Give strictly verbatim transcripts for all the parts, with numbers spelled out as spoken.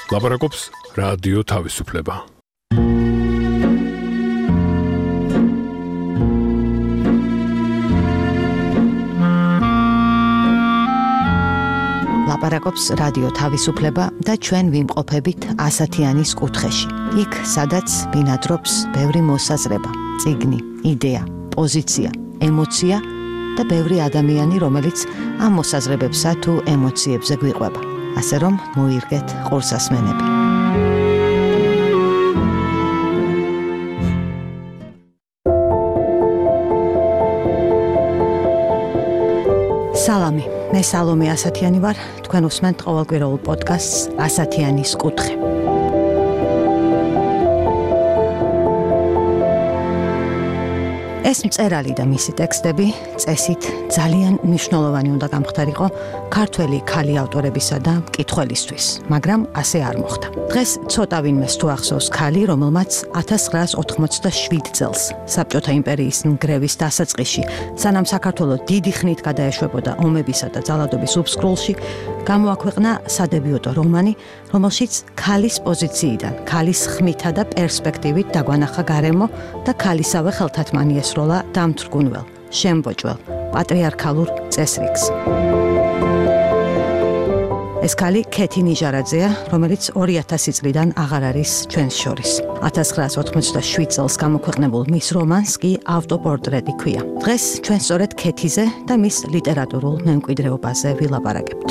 ლაპარაკობს რადიო თავისუფლება. ლაპარაკობს რადიო თავისუფლება და ჩვენ ვიმყოფებით ასათიანის კუთხეში. იქ, სადაც ბინადრობს ბევრი მოსაზრება, წიგნი, იდეა, პოზიცია, ემოცია და ბევრი ადამიანი, რომელიც ამ მოსაზრებებსა თუ ემოციებზე გვიყვება. ასე რომ მოირგეთ ყურსასმენები. სალამი, მე სალომე ასათიანი ვარ, თქვენ უსმენთ ყოველკვირეულ პოდკასტს ასათიანის კუთხე. ეს მწერალი და მისი ტექსტები წესით ძალიან მნიშვნელოვანი უნდა გამხდარიყო ქართველი ქალი ავტორებისა და მკითხველისთვის, მაგრამ ასე არ მოხდა. დღეს ცოტა ვინმეს თუ ახსოვს ქალი, რომელმაც ათას ცხრაას ოთხმოცდაშვიდ წელს საბჭოთა იმპერიის ნგრევის დასაწყისში, სანამ საქართველო დიდი ხნით გადაეშვებოდა ომებისა და ძალადობის უბსკრულში, გამოაქვეყნა სადებიუტო რომანი, რომელშიც ქალის პოზიციიდან, ქალის ხმითა და პერსპექტივით დაგვანახა გარემო და ქალისავე ხელთათმანი ესროლა დამთრგუნველ, შემბოჭველ, პატრიარქალურ წესრიგს. ეს ქალი ქეთი ნიჟარაძეა, რომელიც ორი ათასი წლიდან აღარ არის ჩვენს შორის. ათას ცხრაას ოთხმოცდაშვიდ წელს გამოქვეყნებულ მის რომანს კი ავტოპორტრეტი ქვია. დღეს ჩვენ სწორედ ქეთიზე და მის ლიტერატურულ მემკვიდრეობაზე ვილაპარაკებთ.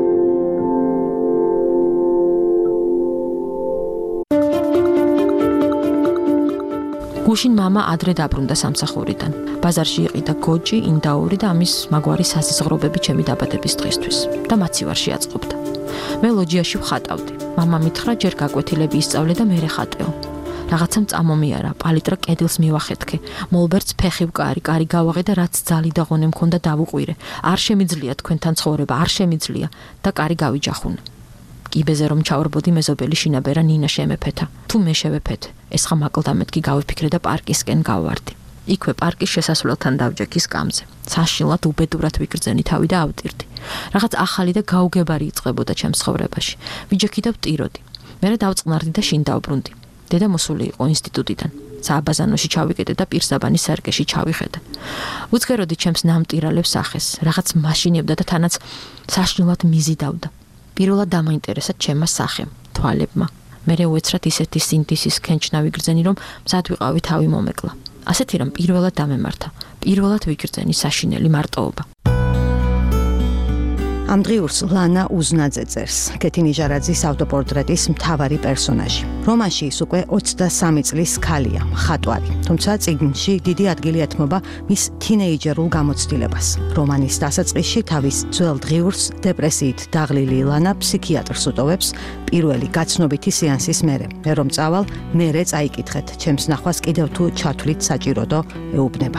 გუშინ მამა ადრე დაბრუნდა სამსახურიდან. ბაზარში იყიდა გოჭი, ინდაური და ამის მაგვარი საზღვრობები ჩემი დაბადების დღისთვის და მაცივარში აწყობდა. მე ლოჯიაში ვხატავდი. მამა მითხრა ჯერ გაკვეთილები ისწავლე და მერე ხატეო. რაღაცამ წამომიარა, პალიტრა კედელს მივახეთქე, მოლბერტს ფეხი ვკარი, კარი გავაღე და რაც ძალი და ღონე მქონდა დავუყვირე. არ შემიძლია თქვენთან ცხოვრება, არ შემიძლია და კარი გავიჯახუნე. კიბეზე რომ ჩავრბოდი მეზობელი შინაბერა ნინა შემეფეთა. თუ მე შევეფეთე, ეს ხა მაკლდამეთკი გავიფიქრე და პარკისკენ გავვარდი. იქვე პარკის შესასვლელთან დავჯექი სკამზე. საშინლად უბედურად ვიგრძენი თავი და ავტირდი. რაღაც ახალი და გაუგებარი იწყებოდა ჩემს ცხოვრებაში. ვიჯექი და ვტიროდი. მერე დავწყნარდი და შინ დავბრუნდი. დედა მოსული იყო ინსტიტუტიდან. სააბაზანოში ჩავიკეტე და პირსაბანის სერგეში ჩავიხედე. უცქეროდი ჩემს ნამტირალებს ახეს, რაღაც მაშინებდა და თანაც საშინლად მიზიდავდა. პირველად დამაინტერესა ჩემმა სახემ, თვალებმა. მერე უეცრად ისეთი სინთეზის ქენჩნა ვიგრძენი, რომ მზად ვიყავი თავი მომეკლა. ასეთი რომ პირველად დამემართა, პირველად ვიგრძენი საშინელი მარტოობა. ამ დღიურს ლანა უზნაძე წერს, ქეთი ნიჟარაძის ავტოპორტრეტის მთავარი პერსონაჟი. რომანში ის უკვე ოცდასამი წლის ქალია, მხატვარი, თუმცა წიგნში დიდი ადგილი ეთმობა მის თინეიჯერულ გამოცდილებას. რომანის დასაწყისში თავის ძველ დღიურს დეპრესიით დაღლილი ლანა ფსიქიატრს უტოვებს პირველი გაცნობითი სეანსის მერე. მე რომ წავალ, მერე წაიკითხეთ, ჩემს ნახვას კიდევ თუ ჩათვლით საჭიროდო ეუბნება.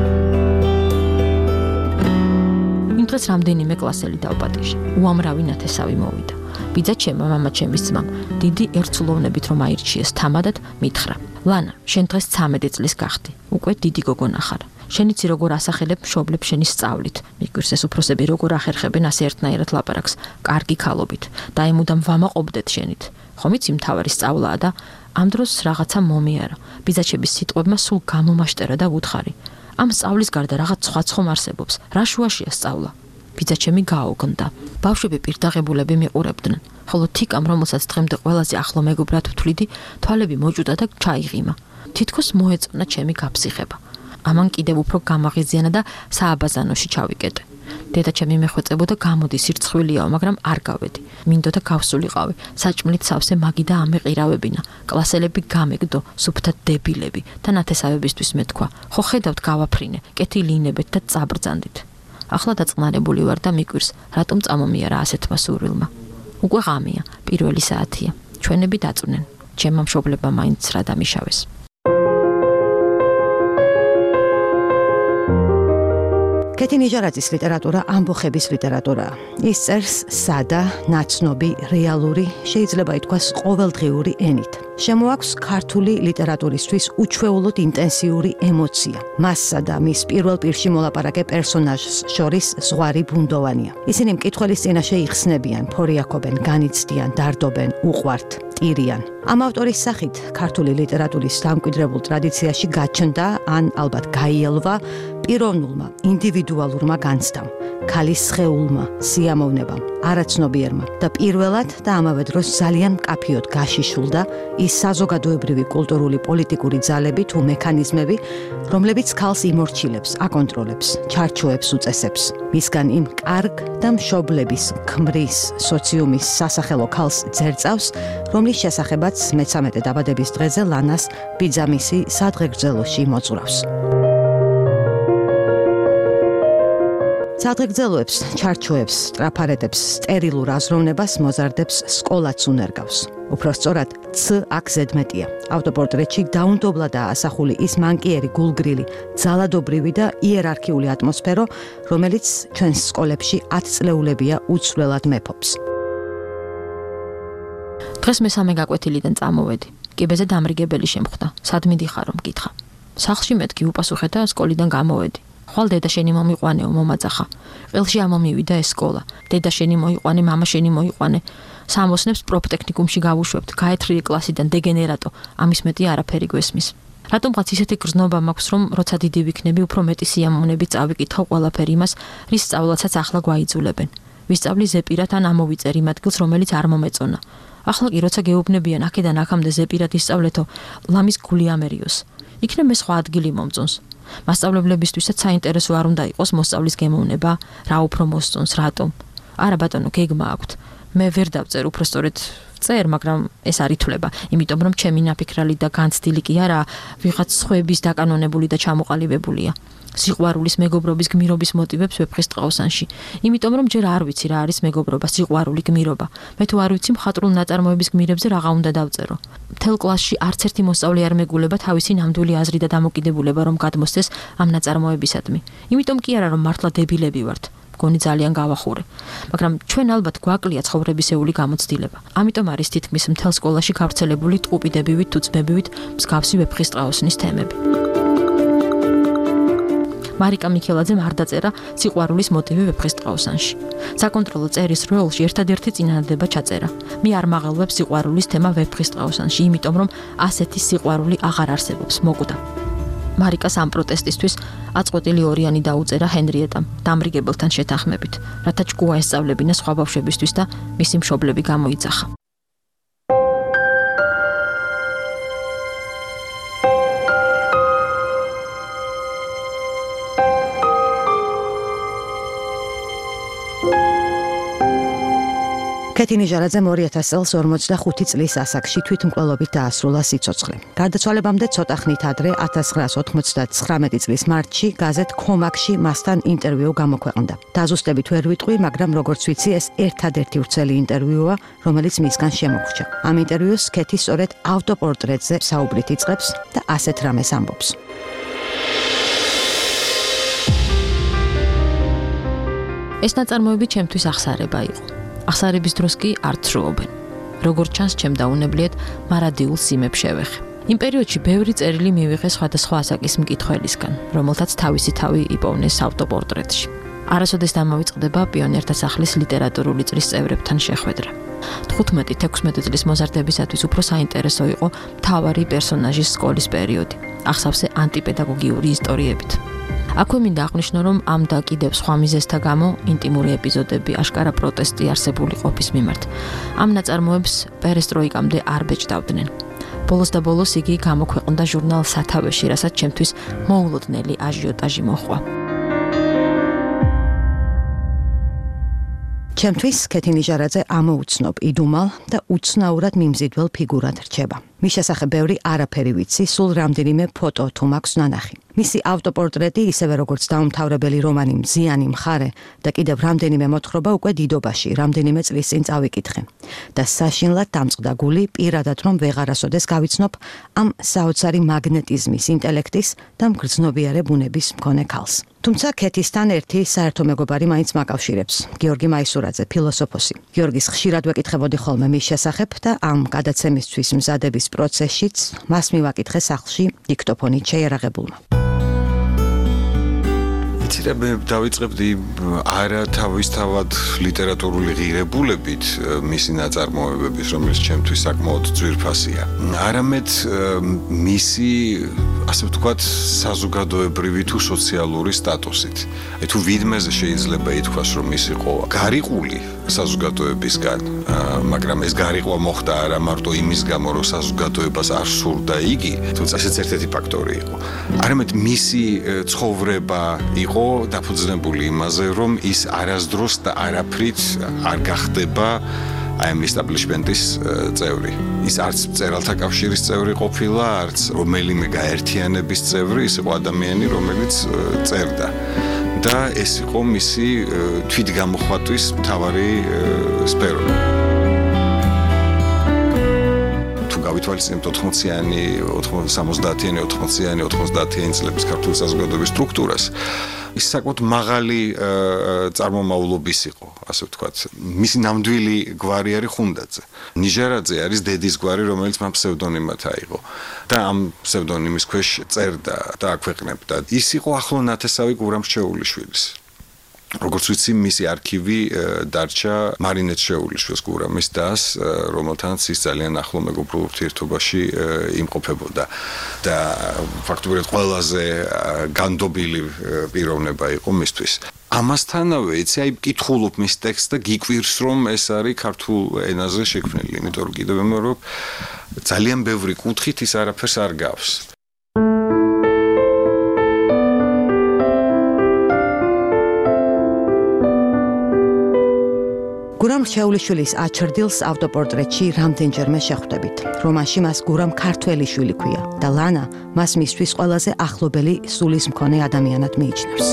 იმ დღეს რამდენიმე კლასელი დავპატიჟე. უამრავი ნათესავი მოვიდა. ბიძა ჩემმა, მამა ჩემის ძმამ, დიდი ერთსულოვნებით რომ აირჩიეს თამადად, მითხრა: ლანა, შენ დღეს ცამეტი წლის გახდი. უკვე დიდი გოგონა ხარ. შენიცი როგორ ასახელებ მშობლებს შენი სწავლით. მიგვირს ეს უფროსები როგორ ახერხებენ ასე ერთნაირად ლაპარაკს, კარგი ქალობით და აი მუდამ ვამაყობდეთ შენით. ხომ იცი მთავარი სწავლაა და ამ დროს რაღაცა მომიარა. ბიძაჩების სიტყვებმა სულ გამომაშტერა და ვუთხარი. ამ სწავლის გარდა რაღაც სხვა ხომ არსებობს. რა შუაშია სწავლა? ბიძაჩემი გააოგნდა. ბავშვები პირდაღებულები მიყურებდნენ. ხოლო თიკამ, რომელსაც დღემდე ყველაზე ახლო მეგობრად ვთვლიდი, თვალები მოჭუდა და ჩაიღიმა. თითქოს მოეწონა ჩემი გაფსიხება. ამან კიდევ უფრო გამაღიზიანა და სააბაზანოში ჩავიკეტე. დედა ჩემი მეხვეწებოდა, გამოდი სირცხვილიაო, მაგრამ არ გავედი. მინდოდა გავსულიყავი, საჭმლით სავსე მაგი და ამეყირავებინა. კლასელები გამეგდო, სუფთა დებილები და ნათესავებისთვის მეთქვა: ხო ხედავთ გავაფრინე, კეთილი ინებეთ და წაბრძანდით. ახლა დაწყნარებული ვარ და მიკვირს, რატომ წამომიარა ასეთმა სურვილმა. უკვე ღამეა, პირველი საათია. ჩვენები დაწვნენ. ჩემმა მშობლებმა მაინც რა დამიშავეს. კეთი ნიჟარაძის ლიტერატურა ამბოხების ლიტერატურაა. ის წერს სადა, ნაცნობი, რეალური, შეიძლება ითქვას ყოველდღიური ენით. შემოაქვს ქართული ლიტერატურისთვის უჩვეულოდ ინტენსიური ემოცია. მასსა და მის პირველ პირში მოლაპარაკე პერსონაჟს შორის ზღვარი ბუნდოვანია. ისინი მკითხველის წინაშე იხსნებიან, ფორიაქობენ, განიცდიან, დარდობენ, უყვართ, ტირიან. ამ ავტორის სახით ქართული ლიტერატურის დამკვიდრებულ ტრადიციაში გაჩნდა, ან ალბათ გაიელვა პიროვნულმა, ინდივიდუალურმა განცდამ, ქალის სხეულმა, სიამოვნებამ, არაცნობიერმა და პირველად და ამავე დროს ძალიან მკაფიოდ გაშიშულდა ის საზოგადოებრივი კულტურული პოლიტიკური ძალები თუ მექანიზმები, რომლებიც ქალს იმორჩილებს, აკონტროლებს, ჩარჩოებს, უწესებს. მისგან იმ კარგ და მშობლების ქმრის სოციუმის სასახელო ქალს ძერწავს, რომლის შესახებაც მეცამეტე დაბადების დღეზე ლანას ბიძამისი სადღეგრძელოში მოძღვრავს. სადღეგრძელოებს, ჩარჩოებს, სტრაფარეტებს, სტერილურ აზროვნებას მოზარდებს სკოლაც უნერგავს. უფრო სწორად, ც აქ ზედმეტია. ავტოპორტრეტში დაუნდობლადაა ასახული ის მანკიერი გულგრილი, ძალადობრივი და იერარქიული ატმოსფერო, რომელიც ჩვენს სკოლებში ათწლეულებია უცვლელად მეფობს. დღეს მესამე გაკვეთილიდან წამოვედი. კიბეზე დამრიგებელი შემხვდა. სად მიდიხარო, მკითხა. სახლში მეთქი უპასუხე და სკოლიდან გამოვედი. ხვალ დედა შენი მომიყვანეო, მომაძახა. ყელში ამომივიდა ეს სკოლა. დედა შენი მოიყვანე, მამა შენი მოიყვანე. სამოსნებს პროფტექნიკუმში გავუშვებთ. გაეთრიე კლასიდან, დეგენერატო. ამის მეტი არაფერი გვესმის. რატომღაც ისეთი გრძნობა მაქვს, რომ როცა დიდი ვიქნები, უფრო მეტი სიამოვნებით წავიკითხავ ყველაფერი იმას, რის სწავლაცაც ახლა გვაიძულებენ. ვისწავლი ზეპირად ან ამოვიწერ იმ ადგილს, რომელიც არ მომეწონა. ახლა კი როცა გეუბნებიან აქედან აქამდე ზეპირად ისწავლეთო, ლამის გული ამერიოს. იქნებ მე სხვა ადგილი მომწონს. მასწავლებლებისთვისაც საინტერესო არ უნდა იყოს მოსწავლის გემოვნება, რა უფრო მოსწონს, რატომ. არა ბატონო, გეგმა აქვთ. მე ვერ დავწერ, უფრო სწორედ წერ, მაგრამ ეს არ ითვლება, იმიტომ რომ ჩემი ნაფიქრალი და განცდილი კი არა, ვიღაც სხვების დაკანონებული და ჩამოყალიბებულია. სიყვარულის, მეგობრობის, გმირობის მოტივებს ვეფხის ტყავსანში. იმიტომ რომ ჯერ არ ვიცი რა არის მეგობრობა, სიყვარული, გმირობა. მე თუ არ ვიცი მხატვრულ ნაწარმოების გმირებზე რაღა უნდა დავწერო. მთელ კლასში არც ერთი მოსწავლე არ მეგულება თავისი ნამდვილი აზრი და დამოკიდებულება რომ გადმოსცეს ამ ნაწარმოებისადმი. იმიტომ კი არა რომ მართლა დებილები ვართ. მგონი ძალიან გავახურე. მაგრამ ჩვენ ალბათ გვაკლია ცხოვრებისეული გამოცდილება. ამიტომ არის თითქმის მთელ სკოლაში გავრცელებული ტყუპიდებივით თუ ძმებივით მსგავსი ვეფხის ტყავსნის თემები. მარიკა მიქელაძემ არ დაწერა სიყვარულის მოტივი ვეფხის ტყავსანში. საკონტროლო წერის როლში ერთადერთი წინადადება ჩაწერა. მე არ მაღელვებ სიყვარულის თემა ვეფხის ტყავსანში, იმიტომ რომ ასეთი სიყვარული აღარ არსებობს, მოკვდა. მარიკას ამ პროტესტისთვის აწყვეტილი ორიანი დაუწერა ჰენრიეტამ, დამრიგებელთან შეთანხმებით, რათა ჭკუა ესწავლებინა სხვა ბავშვებისთვის და მისი მშობლები გამოიძახა. კეთი ნიჟარაძემ ორი ათას წელს ორმოცდახუთი წლის ასაკში თვითმკვლელობით დაასრულა სიცოცხლე. გარდაცვალებამდე ცოტა ხნით ადრე ათას ცხრაას ოთხმოცდათხრამეტი წლის მარტში გაზეთ ქომაკში მასთან ინტერვიუ გამოქვეყნდა. დაზუსტებით ვერ ვიტყვი, მაგრამ როგორც ვიცი, ეს ერთადერთი ვრცელი ინტერვიუა, რომელიც მისგან შემოგვჭა. ამ ინტერვიუს კეთი სწორედ ავტოპორტრეტზე საუბრით იწყებს და ასეთ რამეს ამბობს. ეს ნაწარმოები ჩემთვის ახსარება იყო. ახსარების დროს კი არ ცრუობენ. როგორც ჩანს, ჩემ დაუნებლიეთ მარადიულ სიმებს შევეხე. იმ პერიოდში ბევრი წერილი მივიღე სხვადასხვა ასაკის მკითხველისგან, რომელთაც თავისი თავი იპოვნეს ავტოპორტრეტში. არასოდეს დამოვიწყდება პიონერთა სახლის ლიტერატურული წრის წევრებთან შეხვედრა. თხუთმეტი-თექვსმეტი წლის მოზარდებისათვის უფრო საინტერესო იყო მთავარი პერსონაჟის სკოლის პერიოდი, ახსავსე ანტიპედაგოგიური ისტორიებით. აქვე მინდა აღვნიშნო, რომ ამ და კიდევ სხვა მიზეზთა გამო ინტიმური ეპიზოდები, აშკარა პროტესტი არსებული ყოფის მიმართ. ამ ნაწარმოებს პერესტროიკამდე არ ბეჭდავდნენ. ბოლოს და ბოლოს იგი გამოქვეყნდა ჟურნალ სათავეში, რასაც ჩემთვის მოულოდნელი აჟიოტაჟი მოჰყვა. ჩემთვის კეთი ნიჟარაძე ამოუცნობ, იდუმალ და უცნაურად მიმზიდველ ფიგურად რჩება. მის შესახებ ბევრი არაფერი ვიცი, სულ რამდენიმე ფოტო თუ მაქვს ნანახი. მისი ავტოპორტრეტი, ისევე როგორც დაუმთავრებელი რომანი მზიანი მხარე და კიდევ რამდენიმე მოთხრობა უკვე დიდობაში, რამდენიმე წლის წინ წავიკითხე. და საშინლად დამწყდა გული პირადად რომ ვეღარასოდეს გავიცნობ ამ საოცარი მაგნეტიზმის, ინტელექტის და მგრძნობიარე ბუნების მქონე ქალს. თუმცა ქეთისთან ერთი საერთო მეგობარი მაინც მაკავშირებს, გიორგი მაისურაძე, ფილოსოფოსი. გიორგის ხშირად ვეკითხებოდი ხოლმე მის შესახებ და ამ გადაცემისთვის მზადების პროცესშიც მას მივაკითხე სახლში დიქტოფონით შეიარაღებულმა. მე დავიწყებდი არა თავისთავად ლიტერატურული ღირებულებით მისი ნაწარმოებების, რომელიც ჩემთვის საკმაოდ ძვირფასია. არამედ მისი, ასე ვთქვათ, საზოგადოებრივი თუ სოციალური სტატუსით. აი თუ ვიდმეზე შეიძლება ითქვას, რომ ის იყო გარიყული საზოგადოებისგან, მაგრამ ეს გარიყვა მოხდა არა მარტო იმის გამო, რომ საზოგადოებას არ სურდა იგი, თუმცა ესეც ერთ-ერთი ფაქტორი იყო. არამედ მისი ცხოვრება იყო დაფუძნებული იმაზე, რომ ის არასდროს და არაფრით არ გახდება აი ამ ისტაბლიშმენტის წევრი. ის არც მწერალთა კავშირის წევრი ყოფილა, არც რომელიმე გაერთიანების წევრი, ის იყო ადამიანი, რომელიც წერდა. და ეს იყო მისი თვითგამოხატვის მთავარი სფერო. გავითვალისწინებთ ოთხმოციანი, სამოცდაათიანი, ოთხმოციანი, ოთხმოცდაათიანი წლების ქართული საზოგადოების სტრუქტურას. ის საკმაოდ მაღალი წარმომავლობის იყო, ასე ვთქვათ. მისი ნამდვილი გვარი არის ხუნდაძე. ნიჟარაძე არის დედის გვარი, რომელიც მან ფსევდონიმად აიღო და ამ ფსევდონიმის ქვეშ წერდა და აქვეყნებდა. ის იყო ახლო ნათესავი გურამ რჩეულიშვილის. როგორც ვიცი, მისი არქივი დარჩა მარინეთ შეულიშვილის გურამის დას, რომელთანაც ის ძალიან ახლო მეგობრულ ურთიერთობაში იმყოფებოდა და ფაქტობრივად ყველაზე განდობილი პიროვნება იყო მისთვის. ამასთანავე, იცი, აი მკითხულობ მის ტექსტს და გიკვირს, რომ ეს არის ქართულ ენაზე შექმნილი, იმიტომ რომ კიდევ ვიმეორებ, ძალიან ბევრი კუთხით ის არაფერს არ გავს. გურამ რჩეულიშვილის აჩრდილს ავტოპორტრეტში რამდენჯერმე შეხვდებით. რომანში მას გურამ ქართველიშვილი ქვია და ლანა მას მისთვის ყველაზე ახლობელი სულის მქონე ადამიანად მიიჩნევს.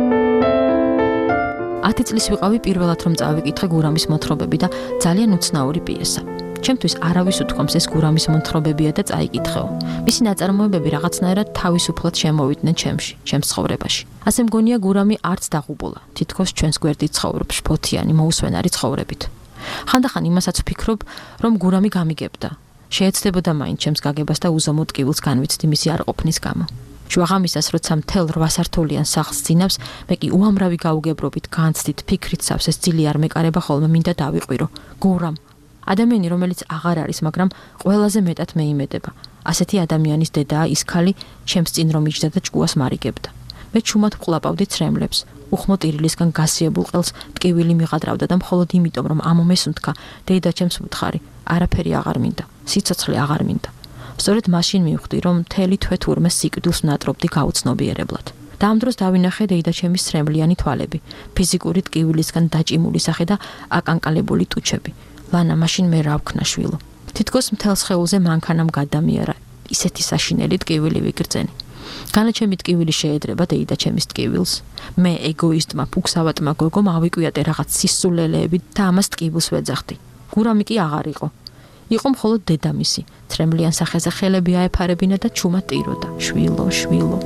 ათი წლის ვიყავი პირველად რომ წავიკითხე გურამის მოთხრობები და ძალიან უცნაური პიესა. ჩემთვის არავის უთქვამს ეს გურამის მოთხრობებია და წაიკითხეო. მისი ნაწარმოებები რაღაცნაირად თავისუფლად შემოვიდნენ ჩემში, ჩემს ცხოვრებაში. ასე მგონია გურამი არც დაღუპულა. თითქოს ჩვენს გვერდით ცხოვრობს შფოთიანი, მოუსვენარი ცხოვრებით. ხანდახან იმასაც ვფიქრობ, რომ გურამი გამიგებდა. შეეცდებოდა მაინც ჩემს გაგებას და უზომოდ ტკივილს განვიცდი მისი არყოფნის გამო. შუაღამისას, როცა მთელ რვა სართულიან სახლს ძინავს, მე კი უამრავი გაუგებრობით განცდით ფიქრით სავსეს ძილი არ მეკარება ხოლმე მინდა დავიყვირო. გურამ ადამიანი, რომელიც აღარ არის, მაგრამ ყველაზე მეტად მეიმედება. ასეთი ადამიანის დედაა ის ქალი, ჩემს წინ რომ იჯდა და ჭკუას მარიგებდა. მე ჩუმად ვყლაპავდი ცრემლებს, უხმო ტირილისგან გასიებულ ყელს ტკივილი მიყადრავდა და მხოლოდ იმიტომ, რომ ამომეს უნთქა, დეიდა ჩემს ვუთხარი, არაფერი აღარ მინდა, სიცოცხლე აღარ მინდა. სწორედ მაშინ მივხვდი, რომ მთელი თვე თურმე სიკვდილს ვნატრობდი გაუცნობიერებლად. და ამ დროს დავინახე დეიდა ჩემის ცრემლიანი თვალები, ფიზიკური ტკივილისგან დაჭიმული სახე და აკანკალებული ტუჩები. ლანა, მაშინ მე რა ვქნა შვილო. თითქოს მთელ სხეულზე მანქანამ გადამიერა, ისეთი საშინელი ტკივილი ვიგრძენი. განაჩემი ტკივილი შეედრება დეიდა ჩემის ტკივილს. მე ეგოისტმა, ფუქსავატმა გოგომ ავიკვიატე რაღაც სისულელეები და ამას ტკივილს ვეძახდი. გურამი კი აღარ იყო. იყო მხოლოდ დედამისი, ცრემლიან სახეზე ხელები აეფარებინა და ჩუმად ტიროდა. შვილო, შვილო.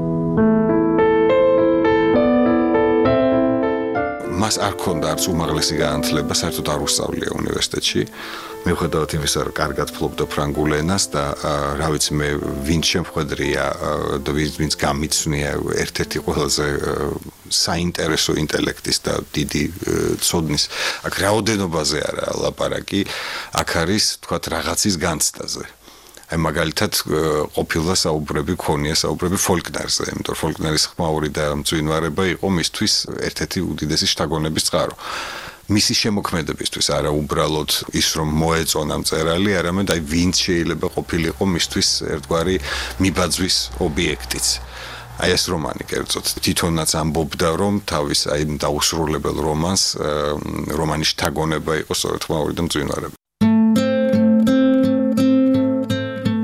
მას არ ქონდა არც უმაღლესი განათლება, საერთოდ არ უსწავლია უნივერსიტეტში. მიუხედავად იმისა, რომ კარგად ფლობდა ფრანგულ ენას და რა ვიცი მე, ვინც შემხედრია და ვინც გამიცნია ერთ-ერთი ყველაზე საინტერესო ინტელექტის და დიდი ცოდნის, აქ რაოდენობაზე არა ლაპარაკი, აქ არის, თქვათ, რაღაცის განცდაზე. აი მაგალითად ყოფილა საუბრები, ქონია საუბრები ფოლკნერზე, იმიტომ რომ ფოლკნერის ხმაური და მძვინვარება იყო მისთვის ერთ-ერთი უდიდესი შთაგონების წყარო. მისი შემოქმედებისთვის არა უბრალოდ ის რომ მოეწონა მწერალი, არამედ აი ვინც შეიძლება ყოფილიყო მისთვის ერთგვარი მიბაძვის ობიექტიც. აი ეს რომანი კერძოდ თვითონაც ამბობდა, რომ თავის აი დაუსრულებელ რომანს რომანის შთაგონება იყო სწორედ ხმაური და მძვინვარება.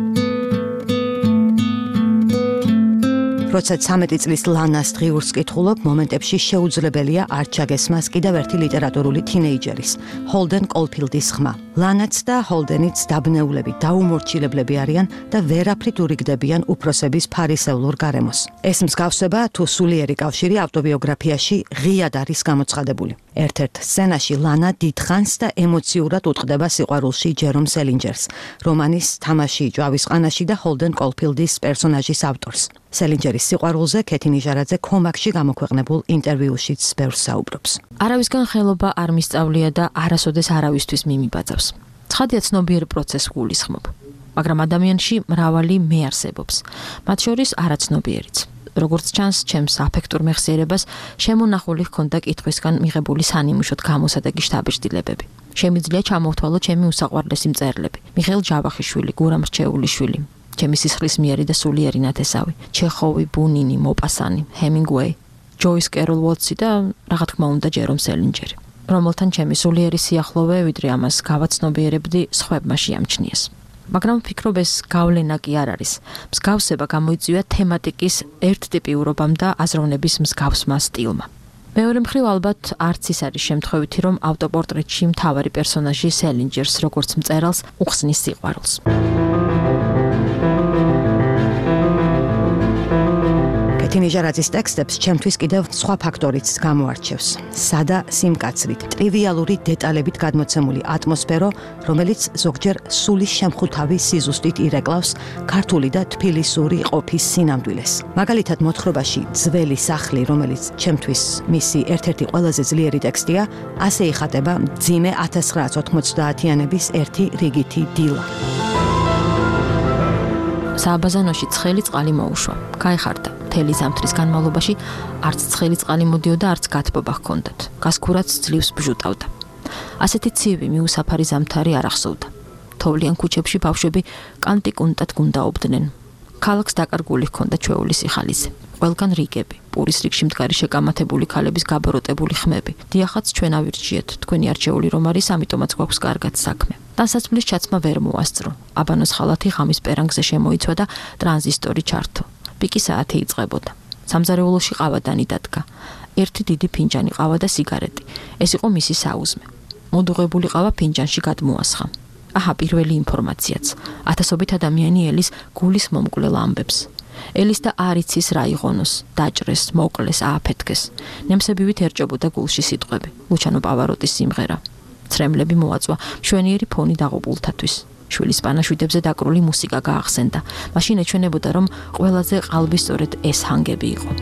როცა ცამეტი წლის ლანას დღიურს კითხულობ, მომენტებში შეუძლებელია არ ჩაგესმას კიდევ ერთი ლიტერატურული თინეიჯერის, ჰოლდენ კოლფილდის ხმა. ლანაც და ჰოლდენიც დაბნეულები, დაუმორჩილებლები არიან და ვერაფრით ურიგდებიან უფროსების ფარისევლურ გარემოს. ეს მსგავსება თუ სულიერი კავშირი ავტობიოგრაფიაში ღიად არის გამოცხადებული. ერთ-ერთ სცენაში ლანა დიდხანს და ემოციურად უტყდება სიყვარულში ჯერომ სელინჯერს, რომანის თამაში ჭვავისყანაში და ჰოლდენ კოლფილდის პერსონაჟის ავტორს. სელინჯერის სიყვარულზე ქეთი ნიჟარაძე ქომაკში გამოქვეყნებულ ინტერვიუშიც ბევრს საუბრობს. არავისგან ხელობა არ მისწავლია და არასოდეს არავისთვის მიმიბაძავს. ცხადია ცნობიერ პროცესს გულისხმობ, მაგრამ ადამიანში მრავალი მე არსებობს, მათ შორის არაცნობიერიც. როგორც ჩანს, ჩემს აფექტურ მეხსიერებას შემონახული ჰქონდა კითხვისგან მიღებული სანიმუშოდ გამოსადეგი შთაბეჭდილებები. შემიძლია ჩამოვთვალო ჩემი უსაყვარლესი მწერლები: მიხეილ ჯავახიშვილი, გურამ რჩეულიშვილი, ჩემი სისხლის მიერი და სულიერი ნათესავი, ჩეხოვი, ბუნინი, მოპასანი, ჰემინგუეი, ჯოის კეროლ უოტსი და რა თქმა უნდა ჯერომ სელინჯერი, რომელთან ჩემი სულიერი სიახლოვე, ვიდრე ამას გავაცნობიერებდი, სხვებმა შეამჩნიეს. მაგრამ ვფიქრობ, ეს გავლენა კი არ არის. მსგავსება გამოიწვია თემატიკის ერთტიპიურობამ და აზროვნების მსგავსმა სტილმა. მეორე მხრივ ალბათ არც ის არის შემთხვევითი, რომ ავტოპორტრეტში მთავარი პერსონაჟი სელინჯერს როგორც მწერალს უხსნის სიყვარულს. თინიჟარაძის ტექსტებს ჩემთვის კიდევ სხვა ფაქტორიც გამოარჩევს. სადა სიმკაცრით, ტრივიალური დეტალებით გადმოცემული ატმოსფერო, რომელიც ზოგჯერ სულის შემხუთავი სიზუსტით ირეკლავს ქართული და თბილისური ყოფის სინამდვილეს. მაგალითად, მოთხრობაში ძველი სახლი, რომელიც ჩემთვის მისი ერთ-ერთი ყველაზე ძლიერი ტექსტია, ასე იხატება მძიმე ათას ცხრაასი ოთხმოცდაათიანების ერთი რიგითი დილა. სააბაზანოში ცხელი წყალი მოუშვა. გაიხარდა. მთელი ზამთრის განმავლობაში არც ცხელი წყალი მოდიოდა, არც გათბობა ჰქონდათ. გასქურაც ძლივს ბჟუტავდა. ასეთი ცივი მიუსაფარი ზამთარი არ ახსოვდა. თოვლიან ქუჩებში ბავშვები კანტიკუნტად გუნდაობდნენ. ქალაქს დაკარგული ჰქონდა ჩვეული სიხალიზე. ყველგან რიგები, პურის რიგში მდგარი შეკამათებული ქალების გაბოროტებული ხმები. დიახაც, ჩვენ ავირჩიეთ, თქვენი არჩეული რომ არის, ამიტომაც გვაქვს კარგად საქმე. ტანსაცმლის ჩაცმა ვერ მოასწრო. აბანოს ხალათი ღამის პერანგზე შემოიცვა და ტრანზისტორი ჩართო. პიკი საათი იწყებოდა. სამზარეულოში ყავადანი დადგა. ერთი დიდი ფინჯანი ყავა და სიგარეტი. ეს იყო მისი საუზმე. მოდუღებული ყავა ფინჯანში გადმოასხა. აჰა, პირველი ინფორმაციაც. ათასობით ადამიანი ელის გულის მომკვლელ ამბებს. ელის და არიცის რა იღონოს, დაჭრეს, მოკლეს, ააფეთქეს. ნემსებივით ერჭებოდა გულში სიტყვები. ლუჩანო პავაროტის სიმღერა. ცრემლები მოაწვა, მშვენიერი ფონი დაღუპულთათვის. შვილის პანაშვიდებზე დაკრული მუსიკა გაახსენდა. მაშინ ეჩვენებოდა, რომ ყველაზე ყალბი სწორედ ეს ჰანგები იყო.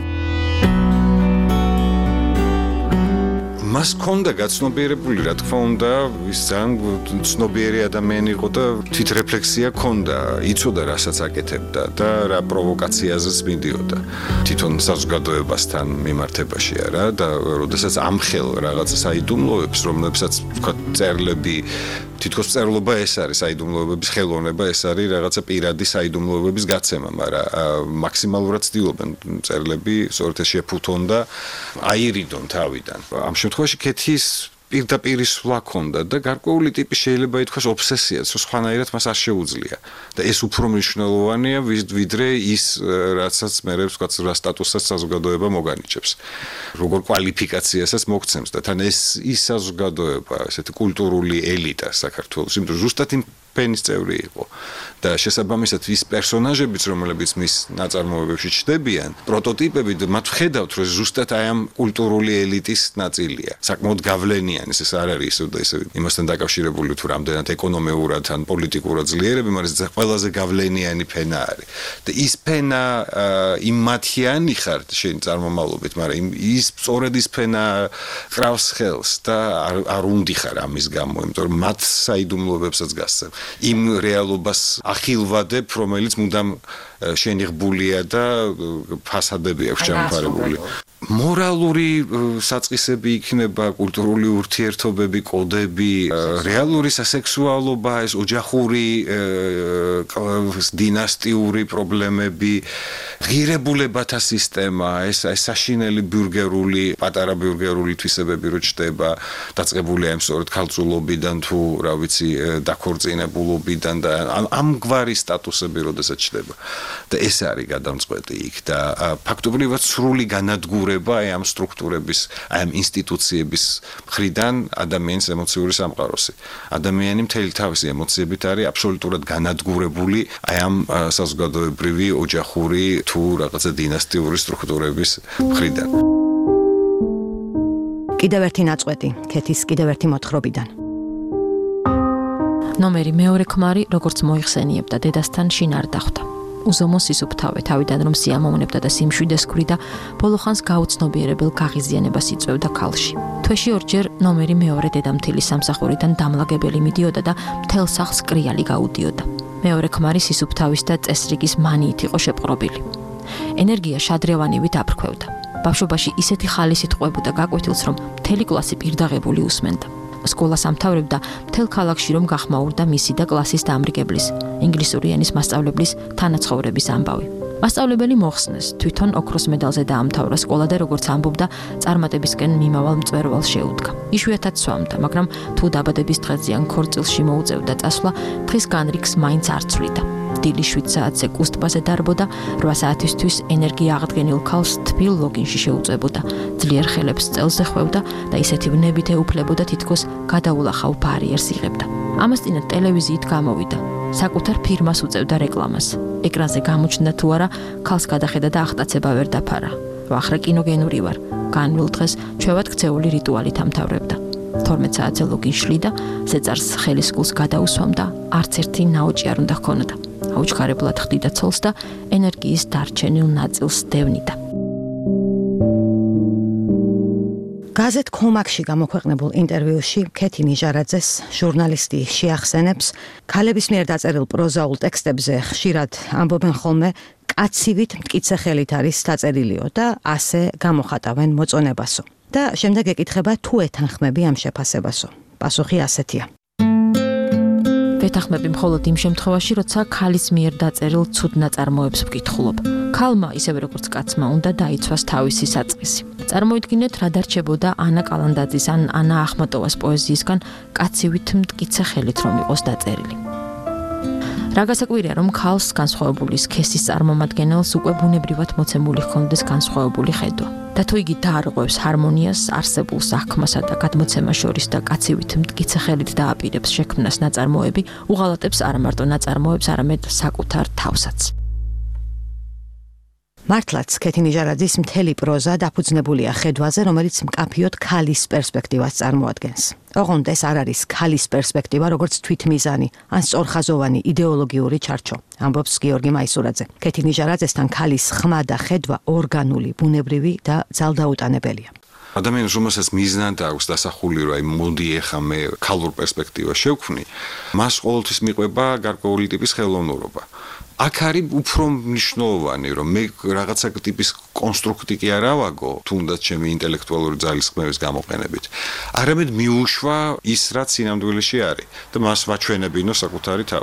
მას ქონდა გაცნობიერებული, რა თქმა უნდა, ის ძალიან ცნობიერი ადამიანი იყო და თვითრეფლექსია ქონდა, იცოდა რასაც აკეთებდა და რა პროვოკაციაზეც მიდიოდა. თვითონ საზოგადოებასთან მიმართებაში არა და როდესაც ამხელ რაღაც საიდუმლოებს, რომლებსაც თქვა წერლები, თითქოს წერლობა ეს არის, საიდუმლოებების ხელოვნება ეს არის რაღაცა პირადი საიდუმლოებების გაცემა, მაგრამ მაქსიმალურად ცდილობენ წერლები სწორედ ეს შეფუთონ და აირიდონ თავიდან. ამ შემთხვევაში ქეთის პირდაპირ სვლა ქონდა და გარკვეული ტიპის შეიძლება ითქვას ობსესიაც, რომ სხვანაირად მას არ შეუძლია. და ეს უფრო მნიშვნელოვანია ვიდრე ის, რაცაც მერე ვთქვათ, რა სტატუსსაც საზოგადოება მოგანიჭებს. როგორ კვალიფიკაციასაც მოგცემს და თან ეს ის საზოგადოება, ესეთი კულტურული ელიტა საქართველოს, იმიტომ რომ ზუსტად იმ ფენის წევრი იყო. და შესაბამისად ის პერსონაჟებიც, რომლებიც მის ნაწარმოებებში ჩნდებიან, პროტოტიპები, მათ ვხედავთ, რომ ზუსტად აი ამ კულტურული ელიტის ნაწილია. საკმაოდ გავლენიანი, ეს არ არის ისე და ისე იმასთან დაკავშირებული თუ რამდენად ეკონომიურად ან პოლიტიკურად ძლიერები, მაგრამ ეს ყველაზე გავლენიანი ფენა არის. და ის ფენა იმ მათიანი ხარ შენ წარმომავლობით, მაგრამ ის სწორედ ის ფენა ყრავს ხელს და არ არ უნდი ხარ ამის გამო, იმიტომ რომ მათ საიდუმლოებებსაც გასცემ. იმ რეალობას ახილვადებ, რომელიც მუდამ შენიღბულია და ფასადები აქვს ჩამოყარებული. მორალური საწყისები იქნება, კულტურული ურთიერთობები, კოდები, რეალური სასექსუალობა, ეს ოჯახური დინასტიური პრობლემები, ღირებულებათა სისტემა, ეს ეს საშინელი ბიურგერული, პატარა ბიურგერული თვისებები რო ჩდება, დაწყებულია იმ სწორედ ქალწულობიდან თუ, რა ვიცი, დაქორწინებულობიდან და ამგვარი სტატუსები როდესაც ჩდება. და ეს არის გადამწყვეტი იქ და ფაქტობრივად სრული განადგურება აი ამ სტრუქტურების, აი ამ ინსტიტუციების მხრიდან ადამიანის ემოციური სამყაროსი. ადამიანი მთელი თავისი ემოციებით არის აბსოლუტურად განადგურებული აი ამ საზოგადოებრივი, ოჯახური თუ რაღაცა დინასტიური სტრუქტურების მხრიდან. კიდევ ერთი ნაწყვეტი, ქეთის კიდევ ერთი მოთხრობიდან. ნომერი მეორე ქმარი როგორც მოიხსენიებდა დედასთან შინ არ დახვდა. უზომო სისუფთავე თავიდან რომ სიამოვნებდა და სიმშვიდეს ქვრიდა, ბოლოხანს გაუცნობიერებელ გაღიზიანებას იწვევდა ქალში. თვეში ორჯერ ნომერი მეორე დედამთილის სამსახურიდან დამლაგებელი მიდიოდა და მთელ სახლს კრიალი გაუდიოდა. მეორე ქმარი სისუფთავის და წესრიგის მანიით იყო შეპყრობილი. ენერგია შადრევანივით აფრქვევდა. ბავშვობაში ისეთი ხალისით ყვებოდა გაკვეთილს, რომ მთელი კლასი პირდაღებული უსმენდა. სკოლას ამთავრებდა მთელ ქალაქში რომ გახმაურდა მისი და კლასის დამრიგებლის, ინგლისური ენის მასწავლებლის თანაცხოვრების ამბავი. მასწავლებელი მოხსნეს, თვითონ ოქროს მედალზე დაამთავრა სკოლა და როგორც ამბობდა, წარმატებისკენ მიმავალ მწვერვალს შეუდგა. იშვიათად სვამდა, მაგრამ თუ დაბადების დღეზე ან ქორწილში მოუწევდა წასვლა, დღის განრიგს მაინც არ ცვლიდა. დილის შვიდ საათზე კუსტბაზე დარბოდა, რვა საათისთვის ენერგია აღდგენილ ქალს თბილ ლოგინში შეუწევდა, ძლიერ ხელებს წელზე ხვევდა და ისეთი ვნებით ეუფლებოდა, თითქოს გადაულახავ ბარიერს იღებდა. ამასწინათ ტელევიზიით გამოვიდა. საკუთარ ფირმას უწევდა რეკლამას. ეკრანზე გამოჩნდა თუ არა, ქალს გადახედა და ახტაცება ვერ დაფარა. ვახრა კინოგენური ვარ. განვლილ დღეს ჩვევად ქცეული რიტუალით ამთავრებდა. თორმეტ საათზე ლოგინ შლიდა, ზეწარს ხელის გულს გადაუსვამდა, არც ერთი ნაოჭი არ უნდა ჰქონოდა. აუჩქარებლად ხდიდა ცოლს და ენერგიის დარჩენილ ნაწილს დევნიდა. გაზეთ ქომაკში გამოქვეყნებულ ინტერვიუში ქეთი ნიჟარაძეს ჟურნალისტი შეახსენებს, ქალების მიერ დაწერილ პროზაულ ტექსტებზე ხშირად ამბობენ ხოლმე კაცივით მტკიცე ხელით არის დაწერილიო და ასე გამოხატავენ მოწონებასო. და შემდეგ ეკითხება თუ ეთანხმები ამ შეფასებასო. პასუხი ასეთია. ვეთანხმები მხოლოდ იმ შემთხვევაში, როცა ქალის მიერ დაწერილ ცუდ ნაწარმოებს ვკითხულობ. ქალმა, ისევე როგორც კაცმა, უნდა დაიცვას თავისი საწყისი. წარმოიდგინეთ, რა დარჩებოდა ანა კალანდაძის ან ანა ახმატოვას პოეზიისგან კაცივით მტკიცე ხელით რომ იყოს დაწერილი. რა გასაკვირია, რომ ქალს განსხვავებული სქესის წარმომადგენელს უკვე ბუნებრივად მოცემული ჰქონდეს განსხვავებული ხედვა. და თუ იგი დაარღვევს ჰარმონიას, არსებულ საქმასა და გადმოცემას შორის და კაცივით მტკიცე ხელით დააპირებს შექმნას ნაწარმოები, უღალატებს არა მარტო ნაწარმოებს, არამედ საკუთარ თავსაც. მართლაც ქეთი ნიჟარაძის მთელი პროზა დაფუძნებულია ხედვაზე, რომელიც მკაფიოდ ქალის პერსპექტივას წარმოადგენს. ოღონდ ეს არ არის ქალის პერსპექტივა, როგორც თვითმიზანი ან სწორხაზოვანი იდეოლოგიური ჩარჩო, ამბობს გიორგი მაისურაძე. ქეთი ნიჟარაძესთან ქალის ხმა და ხედვა ორგანული, ბუნებრივი და ძალდაუტანებელია. ადამიანს რომელსაც მიზნად აქვს დასახული, რომ აი მოდი ეხა მე ქალურ პერსპექტივას შევქმნი, მას ყოველთვის მიყვება გარკვეული ტიპის ხელოვნურობა. აქ არის უფრო მნიშვნელოვანი, რომ მე რაღაცა ტიპის კონსტრუქტი კი არ ავაგო, თუნდაც ჩემი ინტელექტუალური ძალისხმევის გამოყენებით. არამედ მიუშვა ის, რაც სინამდვილეში არის და მას ვაჩვენებინო საკუთარი თავი.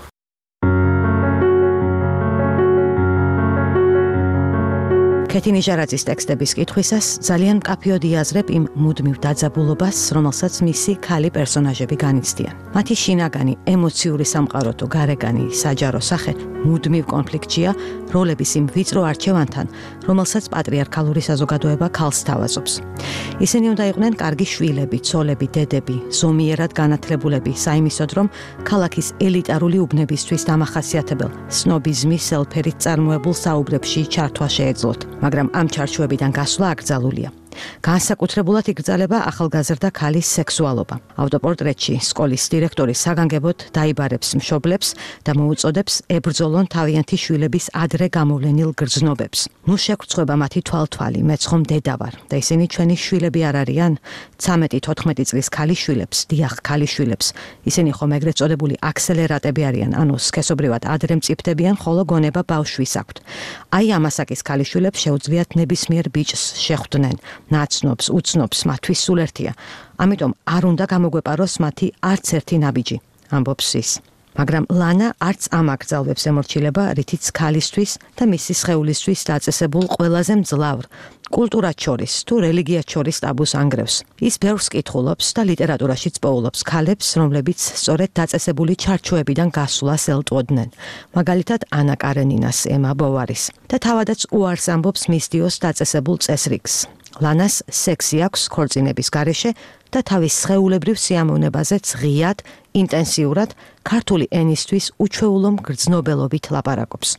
ქეთი ნიჟარაძის ტექსტების კითხვისას ძალიან მკაფიოდ იაზრებ იმ მუდმივ დაძაბულობას, რომელსაც მისი ქალი პერსონაჟები განიცდიან. მათი შინაგანი ემოციური სამყარო თუ გარეგანი საჯარო სახე მუდმივ კონფლიქტშია როლების იმ ვიწრო არჩევანთან, რომელსაც პატრიარქალური საზოგადოება ქალს თავაზობს. ისინი უნდა იყვნენ კარგი შვილები, ცოლები, დედები, ზომიერად განათლებულები, საიმისოდ რომ ქალაქის ელიტარული უბნებისთვის დამახასიათებელ სნობიზმის სელფერით წარმოებულ საუბრებში ჩართვა შეეძლოთ. მაგრამ ამ ჩარჩოებიდან გასვლა აკრძალულია. განსაკუთრებულად იგრძელება ახალგაზრდა ქალის სექსუალობა. ავტოპორტრეტში სკოლის დირექტორი საგანგებოდ დაიბარებს მშობლებს და მოუწოდებს ებრძოლონ თავიანთი შვილების ადრე გამოვლენილ გრძნობებს. ნუ შეგრცხვება მათი თვალთვალი, მეც ხომ დედა ვარ და ისინი ჩვენი შვილები არ არიან? ცამეტი თოთხმეტი წლის ქალიშვილებს, დიახ, ქალიშვილებს. ისინი ხომ ეგრეთ წოდებული აქსელერატები არიან, ანუ სქესობრივად ადრე მწიფდებიან, ხოლო გონება ბავშვის აქვთ. აი ამასაკის ქალიშვილებს შეუძლიათ ნებისმიერ ბიჭს შეხვდნენ, ნაცნობს, უცნობს, მათთვის სულ ერთია. ამიტომ არ უნდა გამოგვეპაროს მათი არც ერთი ნაბიჯი, ამბობს ის. მაგრამ ლანა არც ამ აკრძალვებს ემორჩილება, რითიც ქალისთვის და მისი სხეულისთვის დაწესებულ ყველაზე მძლავრ კულტურად შორის თუ რელიგიად შორის ტაბუს ანგრევს. ის ბევრს კითხულობს და ლიტერატურაშიც პოულობს ქალებს, რომლებიც სწორედ დაწესებული ჩარჩოებიდან გასვლას ელტვოდნენ. მაგალითად, ანა კარენინას, ემა ბოვარის და თავადაც უარს ამბობს მისდიოს დაწესებულ წესრიგს. ლანას სექსი აქვს ქორწინების გარეშე და თავის სხეულებრივ სიამოვნებაზეც ღიად, ინტენსიურად ქართული ენისთვის უჩვეულო მგრძნობელობით ლაპარაკობს.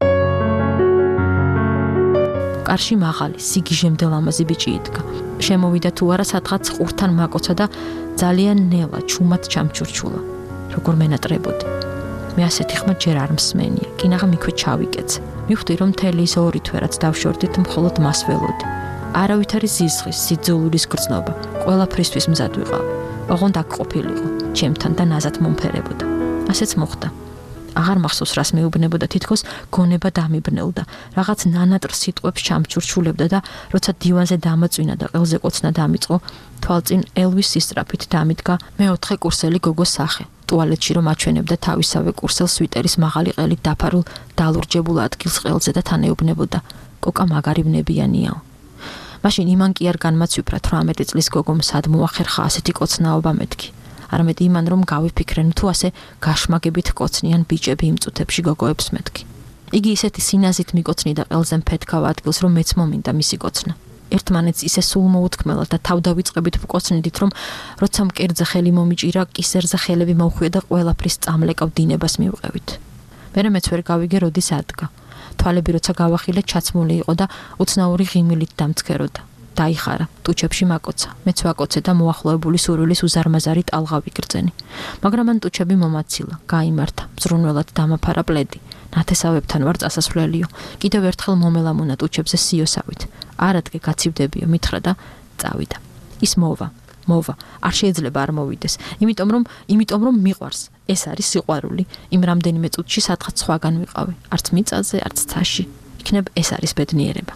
კარში მაღალი, სიგიჟემდე ლამაზი ბიჭი იდგა. შემოვიდა თუ არა სადღაც ყურთან მაკოცა და ძალიან ნელა, ჩუმად ჩამჩურჩულა. როგორ მენატრებოდი. მე ასეთი ხმა ჯერ არ მსმენია, კინაღამ იქვე ჩავიკეცე. მივხვდი რომ მთელი ის ორი თვე რაც დავშორდით, მხოლოდ მას ველოდი. არავითარი ზიზღის, სიძულვილის გრძნობა, ყველაფრისთვის მზად ვიყავ. ოღონდ აქ ყოფილიყო, ჩემთან და ნაზად მომფერებოდა. ასეც მოხდა. აღარ მახსოვს რას მეუბნებოდა, თითქოს გონება დამიბნელდა, რაღაც ნანატრ სიტყვებს ჩამჩურჩულებდა და როცა დივანზე დამაწვინა და ყელზე კოცნა დამიწყო, თვალწინ ელვის სისწრაფით დამიდგა მეოთხე კურსელი გოგოს სახე. ტუალეტში რომ აჩვენებდა თავისავე კურსელს სვიტერის მაღალი ყელით დაფარულ დალურჯებულ ადგილს ყელზე და თან ეუბნებოდა, კოკა მაგარი ბნებიანიაო. მაშინ იმან კი არ განმაცვიფრა თვრამეტი წლის გოგომ სად მოახერხა ასეთი კოცნაობა მეთქი. არამედ იმან რომ გავიფიქრენ თუ ასე გაშმაგებით კოცნიან ბიჭები იმ წუთებში გოგოებს მეთქი. იგი ისეთი სინაზით მიკოცნიდა ყელზე მფეთქავ ადგილს, რომ მეც მომინდა მისი კოცნა. ერთმანეთს ისე სულ მოუთქმელად და თავდავიწყებით ვკოცნიდით, რომ როცა მკერდზე ხელი მომიჭირა, კისერზე ხელები მოვხვია და ყველაფრის წამლეკავ დინებას მივყევით. მერე მეც ვერ გავიგე როდის ადგა. თვალები როცა გავახილე, ჩაცმული იყო და უცნაური ღიმილით დამცქეროდა. დაიხარა, ტუჩებში მაკოცა. მეც ვაკოცე და მოახლოებული სურვილის უზარმაზარი ტალღა ვიგრძენი. მაგრამ ან ტუჩები მომაცილა, გაიმართა, მზრუნველად დამაფარა პლედი. ნათესავებთან ვარ წასასვლელიო. კიდევ ერთხელ მომელამუნა ტუჩებზე სიოსავით. არადგე გაცივდებიო, მითხრა და წავიდა. ის მოვა, მოვა, არ შეიძლება არ მოვიდეს. იმიტომ რომ, იმიტომ რომ მიყვარს. ეს არის სიყვარული. იმ რამდენიმე წუთში სადღაც სხვაგან ვიყავი. არც მიწაზე, არც ცაში. იქნებ ეს არის ბედნიერება.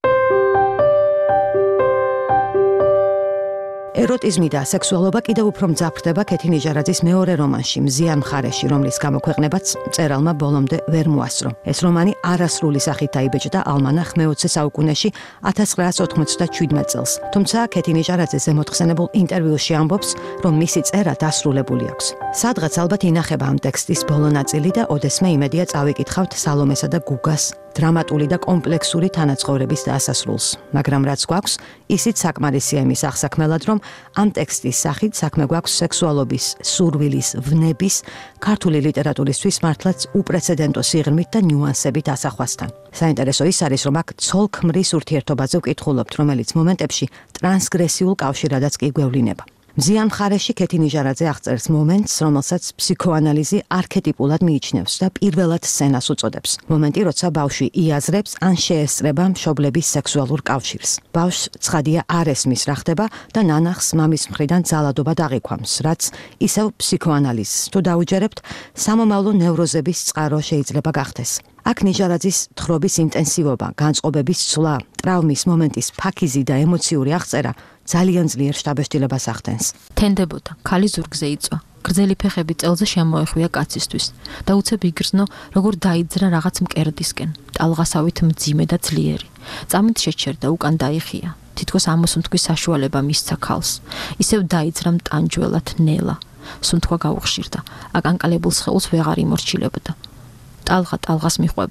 ეროტიზმი და სექსუალობა კიდევ უფრო მძაფრდება ქეთი ნიჟარაძის მეორე რომანში მზიან მხარეში, რომლის გამოქვეყნებაც მწერალმა ბოლომდე ვერ მოასწრო. ეს რომანი არასრული სახით დაიბეჭდა ალმანახ მეოცე საუკუნეში ათას ცხრაას ოთხმოცდაშვიდ წელს. თუმცა ქეთი ნიჟარაძე ზემოთხსენებულ ინტერვიუში ამბობს, რომ მისი წერა დასრულებული აქვს. სადღაც ალბათ ინახება ამ ტექსტის ბოლო ნაწილი და ოდესმე იმედია წავიკითხავთ სალომესა და გუგას დრამატული და კომპლექსური თანაცხოვრების დასასრულს. მაგრამ რაც გვაქვს, ისიც საკმარისია იმის აღსაქმელად, რომ ამ ტექსტის სახით საქმე გვაქვს სექსუალობის, სურვილის, ვნების, ქართული ლიტერატურისთვის მართლაც უპრეცედენტო სიღრმით და ნიუანსებით ასახვასთან. საინტერესო ის არის, რომ აქ ცოლ-ქმრის ურთიერთობაზე ვკითხულობთ, რომელიც მომენტებში ტრანსგრესიულ კავშირადაც კი გვევლინება. მზიან მხარეში ქეთი ნიჟარაძე აღწერს მომენტს, რომელსაც ფსიქოანალიზი არქეტიპულად მიიჩნევს და პირველად სცენას უწოდებს. მომენტი, როცა ბავშვი იაზრებს ან შეესწრება მშობლების სექსუალურ კავშირს. ბავშვს ცხადია არ ესმის რა ხდება და ნანახს მამის მხრიდან ძალადობა დაღიქვამს, რაც ისევ ფსიქოანალიზს თუ დაუჯერებთ, სამომავლო ნევროზების წყარო შეიძლება გახდეს. აქ ნიჟარაძის თხრობის ინტენსივობა, განწყობების ცვლა, ტრავმის მომენტის ფაქიზი და ემოციური აღწერა ძალიან ძლიერ შთაბეჭდილებას ახდენს. თენდებოდა, ქალი ზურგზე იწვა. გრძელი ფეხები წელზე შემოეხვია კაცისთვის და უცებ იგრძნო, როგორ დაიძრა რაღაც მკერდისკენ, ტალღასავით მძიმე და ძლიერი. წამით შეჩერდა, უკან დაიხია. თითქოს ამოსუნთქვის საშუალება მისცა ქალს. ისევ დაიძრა მტანჯველად ნელა. სუნთქვა გაუხშირდა. აკანკალებულ სხეულს ვეღარ იმორჩილებოდა. ტალღა ტალღას მიყვებოდა.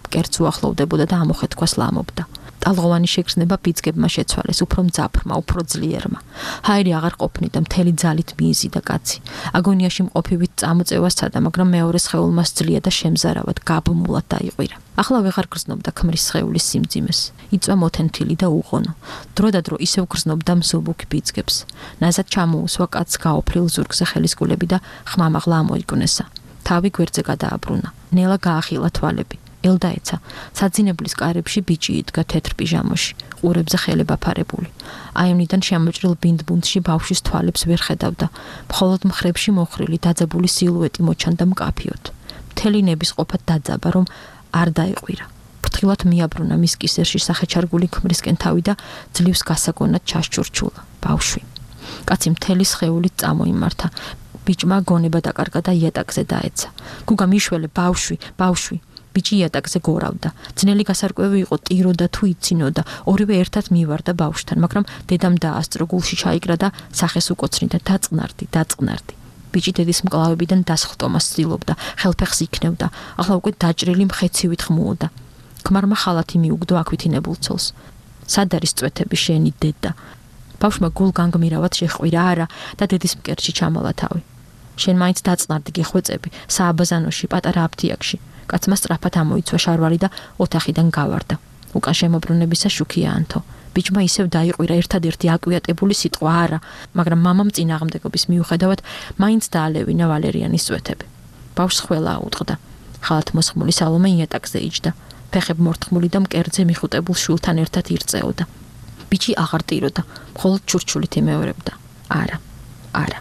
მკერდს უახლოვდებოდა და ამოხეთქვას ლამობდა. ტალღოვანი შეგრძნება პიცკებმა შეცვალეს, უფრო მძაფრმა, უფრო ძლიერმა. ჰაერი აღარ ყოფნიდა, მთელი ძალით მიიზიდა კაცი. აგონიაში მყოფივით წამოწევას სცადა, მაგრამ მეორე სხეულმა სძლია და შემზარავად, გაბმულად დაიყვირა. ახლა ვეღარ გრძნობდა ქმრის სხეულის სიმძიმეს. იწვა მოთენთილი და უღონო. დროდადრო ისევ გრძნობდა მსუბუქ პიცკებს. ნაზად ჩამოუსვა კაცს გაოფრილ ზურგზე ხელისგულები და ხმამაღლა ამოიკვნესა. თავი გვერდზე გადააბრუნა. ნელა გაახილა თვალები. ელდაეცა, საძინებლის კარებში ბიჭი იდგა თეთრ პიჟამოში, ყურებზე ხელება ფარებული. აივნიდან შემოჭრილ ბინდბუნდში ბავშვის თვალებს ვერ ხედავდა, მხოლოდ მხრებში მოხრილი დაძაბული სილუეტი მოჩანდა მკაფიოდ. მთელი ნებისყოფად დაძაბა, რომ არ დაიყვირა. ფრთხილად მიაბრუნა მის კისერში სახეჩარგული ქმრისკენ თავი და ძლივს გასაგონად ჩასჩურჩულა. ბავშვი. კაცი მთელი სხეულით წამოიმართა. ბიჭმა გონება დაკარგა და იატაკზე დაეცა. გუგა მიშველე, ბავშვი, ბავშვი. ბიჭი იატაკზე გორავდა. ძნელი გასარკვევი იყო, ტიროდა თუ იცინოდა. ორივე ერთად მივარდა ბავშვთან, მაგრამ დედამ დაასწრო, გულში ჩაიკრა და სახეს უკოცნიდა. დაწყნარდი, დაწყნარდი. ბიჭი დედის მკლავებიდან დასხლტომას ცდილობდა, ხელფეხს იქნევდა. ახლა უკვე დაჭრილი მხეცივით ხმუოდა. ქმარმა ხალათი მიუგდო აქვითინებულ ცოლს. სად არის წვეთები შენი დედა? ბავშვმა გულგანგმირავად შეჰყვირა არა და დედის მკერდში ჩამალა თავი. შენ მაინც დაწნარდი გეხვეწები, სააბაზანოში, პატარა აფთიაქში. კაცმა სწრაფად ამოიცვა შარვალი და ოთახიდან გავარდა. უკან შემოbrunებისა შუქიანთო. ბიჭმა ისევ დაიყვირა ერთადერთი აკვიატებული სიტყვა არა, მაგრამ მამამ წინააღმდეგობის მიუხედავად მაინც დაალევინა ვალერიანის წვეთები. ბავშვს ხველა აუტყდა. ხალათ მოსხმული სალომე იატაკზე იჯდა. ფეხები მორთხმული და მკერდზე მიხუტებულ შვილთან ერთად ირწეოდა. ბიჭი აღარ ტიროდა, მხოლოდ ჩურჩულით იმეორებდა. არა, არა.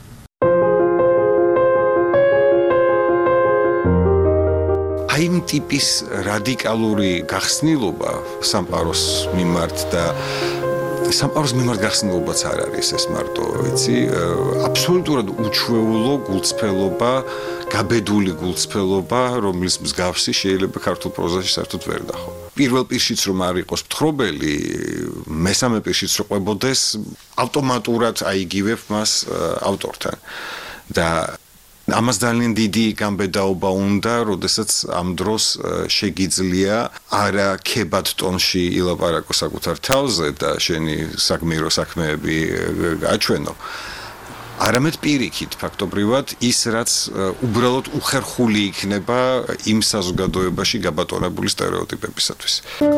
აი იმ ტიპის რადიკალური გახსნილობა სამყაროს მიმართ და სამყაროს მიმართ გახსნილობაც არ არის ეს მარტო, ვიცი, აბსოლუტურად უჩვეულო გულწრფელობა, გაბედული გულწრფელობა, რომლის მსგავსი შეიძლება ქართულ პროზაში საერთოდ ვერ ნახო. პირველ პირშიც რომ არ იყოს მთხრობელი, მესამე პირშიც რო ყვებოდეს, ავტომატურად აიგივებ მას ავტორთან. და ამას ძალიან დიდი გამბედაობა უნდა, როდესაც ამ დროს შეგიძლია არა ქებად ტონში ილაპარაკო საკუთარ თავზე და შენი საგმირო საქმეები გაჩვენო. არამედ პირიქით, ფაქტობრივად ის რაც უბრალოდ უხერხული იქნება იმ საზოგადოებაში გაბატონებული სტერეოტიპებისათვის.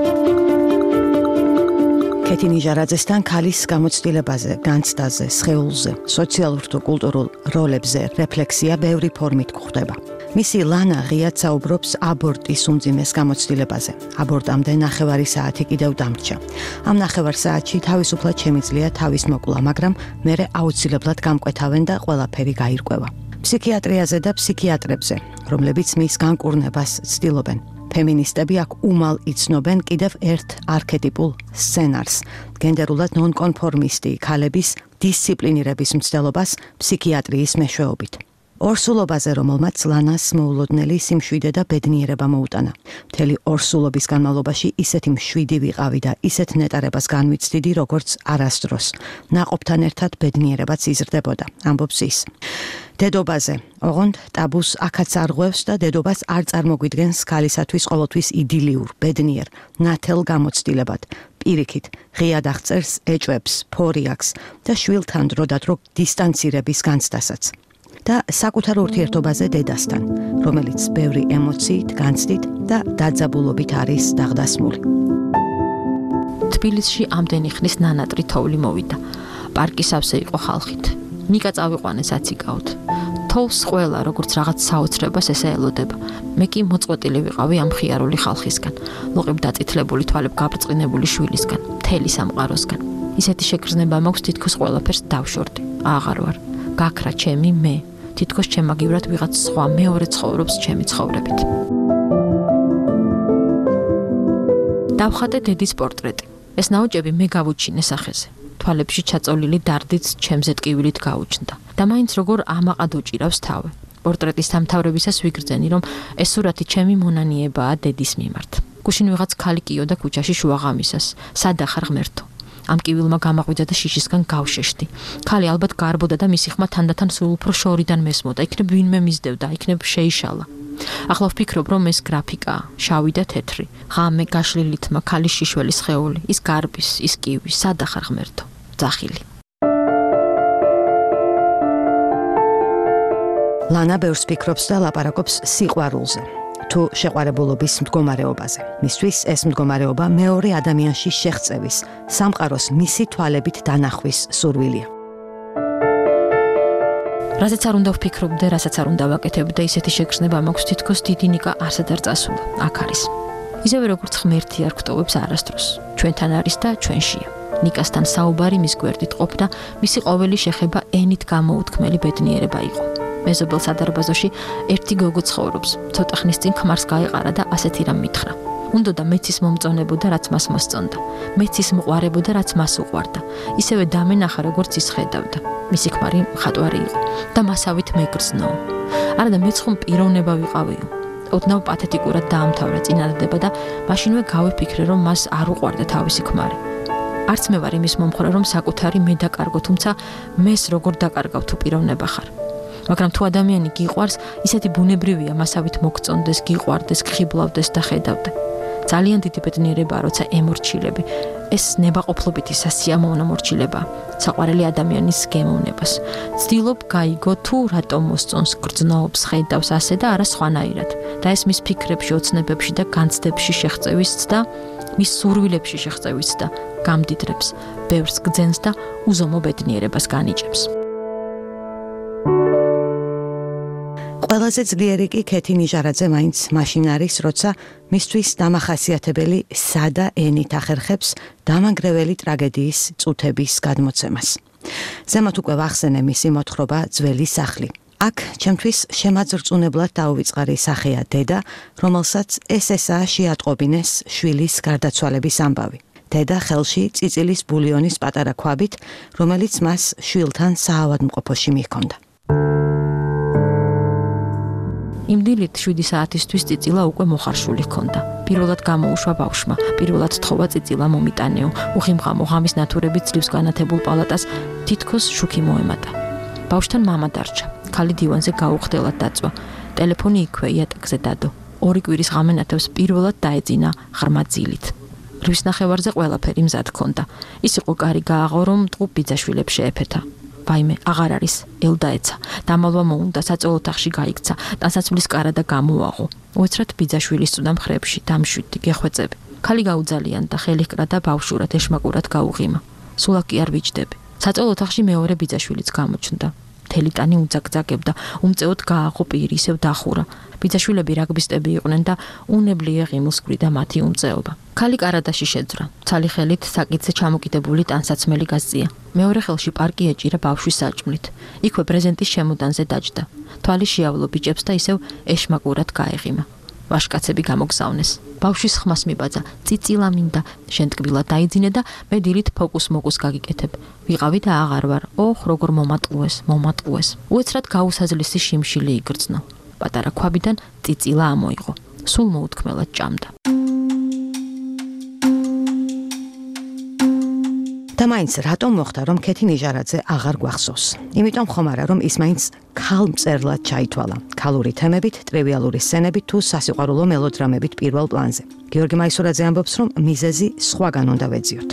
კეთი ნიჟარაძესთან ქალის გამოცდილებაზე, განცდაზე, სხეულზე, სოციალურ თუ კულტურულ როლებზე რეფლექსია ბევრი ფორმით გვხვდება. მისი ლანა ღიად საუბრობს აბორტის უმძიმეს გამოცდილებაზე. აბორტამდე ნახევარი საათი კიდევ დამრჩა. ამ ნახევარ საათში თავისუფლად შემიძლია თავის მოკლა, მაგრამ მერე აუცილებლად გამკვეთავენ და ყველაფერი გაირკვევა. ფსიქიატრიაზე და ფსიქიატრებზე, რომლებიც მის განკურნებას ცდილობენ. ფემინისტები აქ უმალ იცნობენ კიდევ ერთ არქეტიპულ სცენარს, გენდერულად ნონკონფორმისტი ქალების დისციპლინირების მცდელობას ფსიქიატრიის მეშვეობით. ორსულობაზე, რომელმაც ლანას მოულოდნელი სიმშვიდე და ბედნიერება მოუტანა. მთელი ორსულობის განმავლობაში ისეთი მშვიდი ვიყავი და ისეთ ნეტარებას განვიცდიდი, როგორც არასდროს. ნაყოფთან ერთად ბედნიერებაც იზრდებოდა, ამბობს ის. დედობაზე, ოღონდ ტაბუს აქაც არღვევს და დედობას არ წარმოგვიდგენს ქალისათვის ყოველთვის იდილიურ, ბედნიერ, ნათელ გამოცდილებად. პირიქით, ღიად აღწერს, ეჭვებს, ფორიაქს და შვილთან დროდადრო დისტანცირების განცდასაც. და საკუთარ ურთიერთობაზე დედასთან, რომელიც ბევრი ემოციით, განცდით და დაძაბულობით არის დაღდასმული. თბილისში ამდენი ხნის ნანატრი თოვლი მოვიდა. პარკის ავზე იყო ხალხით. ნიკა წავიყვანეს აციკაოთ. თოვს ყველა როგორც რაღაც საოცრებას ესე ელოდება. მე კი მოწყვეტილი ვიყავი ამ ხიარული ხალხისგან, ლოყებ დაწითლებული თვალებ გაბრწყინებული შვილისგან, მთელი სამყაროსგან. ისეთი შეგრძნება მაქვს თითქოს ყველაფერს დავშორდი. აღარ ვარ. გაქრა ჩემი მე. თითქოს ჩემაგივრად ვიღაც სხვა მეორე ცხოვრობს ჩემი ცხოვრებით. დავხატე დედის პორტრეტი. ეს ნაოჭები მე გავუჩინე სახეზე. თვალებში ჩაწოლილი დარდიც ჩემზე ტკივილით გაუჩნდა. და მაინც როგორ ამაყად უჭირავს თავი. პორტრეტის დამთავრებისას ვიგრძენი, რომ ეს სურათი ჩემი მონანიებაა დედის მიმართ. გუშინ ვიღაც ქალი კიოდა ქუჩაში შუაღამისას. სად ახარ ღმერთო? ამ კივილმა გამაღვიძა და შიშისგან გავშეშდი. ქალი ალბათ გარბოდა და მისი ხმა თანდათან სულ უფრო შორიდან მესმოდა. იქნებ ვინმე მისდევდა, იქნებ შეიშალა. ახლა ვფიქრობ, რომ ეს გრაფიკაა, შავი და თეთრი. ღამე გაშლილი თმა, ქალის შიშველის სხეული, ის გარბის, ის კივის, სადა ხარ ღმერთო, ძახილი. ლანა ბევრს ფიქრობს და ლაპარაკობს სიყვარულზე. თუ შეყვარებულობის მდგომარეობაზე. მისთვის ეს მდგომარეობა მეორე ადამიანში შეღწევის, სამყაროს მისი თვალებით დანახვის სურვილია. რასაც არ უნდა ვფიქრობდე, რასაც არ უნდა ვაკეთებდე, ისეთი შეგრძნება მაქვს თითქოს დიდი ნიკა არსად არ წასულა. აქ არის. ისევე როგორც ღმერთი არ გვტოვებს არასდროს. ჩვენთან არის და ჩვენშია. ნიკასთან საუბარი მის გვერდით ყოფნა, მისი ყოველი შეხება ენით გამოუთქმელი ბედნიერება იყო. მეზობელ სადარბაზოში ერთი გოგო ცხოვრობს. ცოტა ხნის წინ ხმარს გაეყარა და ასეთი რამ მითხრა. უნდოდა მეც ის მომწონებოდა, რაც მას მოსწონდა. მეც ის მყარებოდა, რაც მას უყვარდა. ისევე დამენახა, როგორც ის ხედავდა. მისი ქმარი მხატვარი იყო და მასავით მეგრძნო. არა და მეც ხომ პიროვნება ვიყავიო. ოდნავ პათეტიკურად დაამთავრა წინადადება და მაშინვე გავიფიქრე, რომ მას არ უყვარდა თავისი ქმარი. არც მე ვარ იმის მომხრე, რომ საკუთარი მე დაკარგო, თუმცა მეს როგორ დაკარგავ თუ პიროვნება ხარ. მაგრამ თუ ადამიანი გიყვარს, ისეთი ბუნებრივია მასავით მოგწონდეს, გიყვარდეს, გხიბლავდეს და ხედავდე. ძალიან დიდი ბედნიერებაა, როცა ემორჩილები. ეს ნებაყოფლობითი სასიამოვნო მორჩილება, საყვარელი ადამიანის გემოვნებას. ცდილობ გაიგო თუ რატომ მოსწონს, გრძნობს, ხედავს ასე და არა სხვანაირად. და ეს მის ფიქრებში, ოცნებებში და განცდებში შეღწევისს და მის სურვილებში შეღწევისს და გამდიდრებს, ბევრს გძენს და უზომო ბედნიერებას განიჭებს. ყველაზე ძლიერი კი ქეთი ნიჟარაძე მაინც მაშინ არის, როცა მისთვის დამახასიათებელი სადა ენით ახერხებს დამანგრეველი ტრაგედიის წუთების გადმოცემას. ზემოთ უკვე ვახსენე მისი მოთხრობა ძველი სახლი. აქ ჩემთვის შემაძრწუნებლად დაუვიწყარი სახეა დედა, რომელსაც ეს-ესაა შეატყობინეს შვილის გარდაცვალების ამბავი. დედა ხელში წიწილის ბულიონის პატარა ქვაბით, რომელიც მას შვილთან საავადმყოფოში მიჰქონდა. იმ დილით შვიდი საათისთვის წიწილა უკვე მოხარშული ჰქონდა. პირველად გამოუშვა ბავშვმა, პირველად თხოვა წიწილა მომიტანეო, უხიმხამო ღამის ნათურებით ძლივს განათებულ პალატას თითქოს შუქი მოემატა. ბავშვთან მამა დარჩა. ქალი დივანზე გაუხდელად დაწვა. ტელეფონი იქვე იატაკზე დადო. ორი კვირის ღამენათევს პირველად დაეძინა ღრმა ძილით. რის ნახევარზე ყველაფერი მზად ჰქონდა. ის იყო კარი გააღო, რომ ტყუ ბიძაშვილებს შეეფეთა. ვაიმე, აღარ არის, ელდა ეცა. დამალვა მოუნდა, საწოლ ოთახში გაიქცა, ტანსაცმლის კარა და გამოაღო. უეცრად ბიძაშვილის წუდა მხრებში, დამშვიდი, გეხვეწები. ქალი გაუძალიან და ხელი ჰკრა და ბავშვურად ეშმაკურად გაუღიმა. სულ კი არ ვიჯდები. საწოლ ოთახში მეორე ბიძაშვილიც გამოჩნდა. მთელი ტანი უძაგძაგებდა, უმწეოდ გააღო პირი, ისევ დახურა. ბიძაშვილები რაგბისტები იყვნენ და უნებლიე ღიმილს გვიდა მათი უმწეობა. ქალი კარადაში შეძრა. ცალი ხელით საკითხზე ჩამოკიდებული ტანსაცმელი გასწია. მეორე ხელში პარკი ეჭირა ბავშვის საჭმლით. იქვე პრეზენტის შემოდანზე დაჯდა. თვალი შეავლო ბიჭებს და ისევ ეშმაკურად გაეღიმა. ვაშკაცები გამოგზავნეს. ბავშვის ხმას მიბაძა, წიწილა მინდა, შენ ტკბილად დაიძინე და მე დილით ფოკუს-მოკუს გაგიკეთებ. ვიყავი და აღარ ვარ. ოხ, როგორ მომატყუეს, მომატყუეს. უეცრად გაუსაზლისი შიმშილი იგრძნო. პატარა ქვაბიდან წიწილა ამოიღო. სულ მოუთქმელად ჭამდა. და მაინც რატომ მოხდა, რომ ქეთი ნიჟარაძე აღარ გვახსოვს? იმიტომ ხომ არა, რომ ის მაინც ქალმწერლად ჩაითვალა. ქალური თემებით, ტრივიალური სცენებით თუ სასიყვარულო მელოდრამებით პირველ პლანზე. გიორგი მაისურაძე ამბობს, რომ მიზეზი სხვაგან უნდა ვეძიოთ.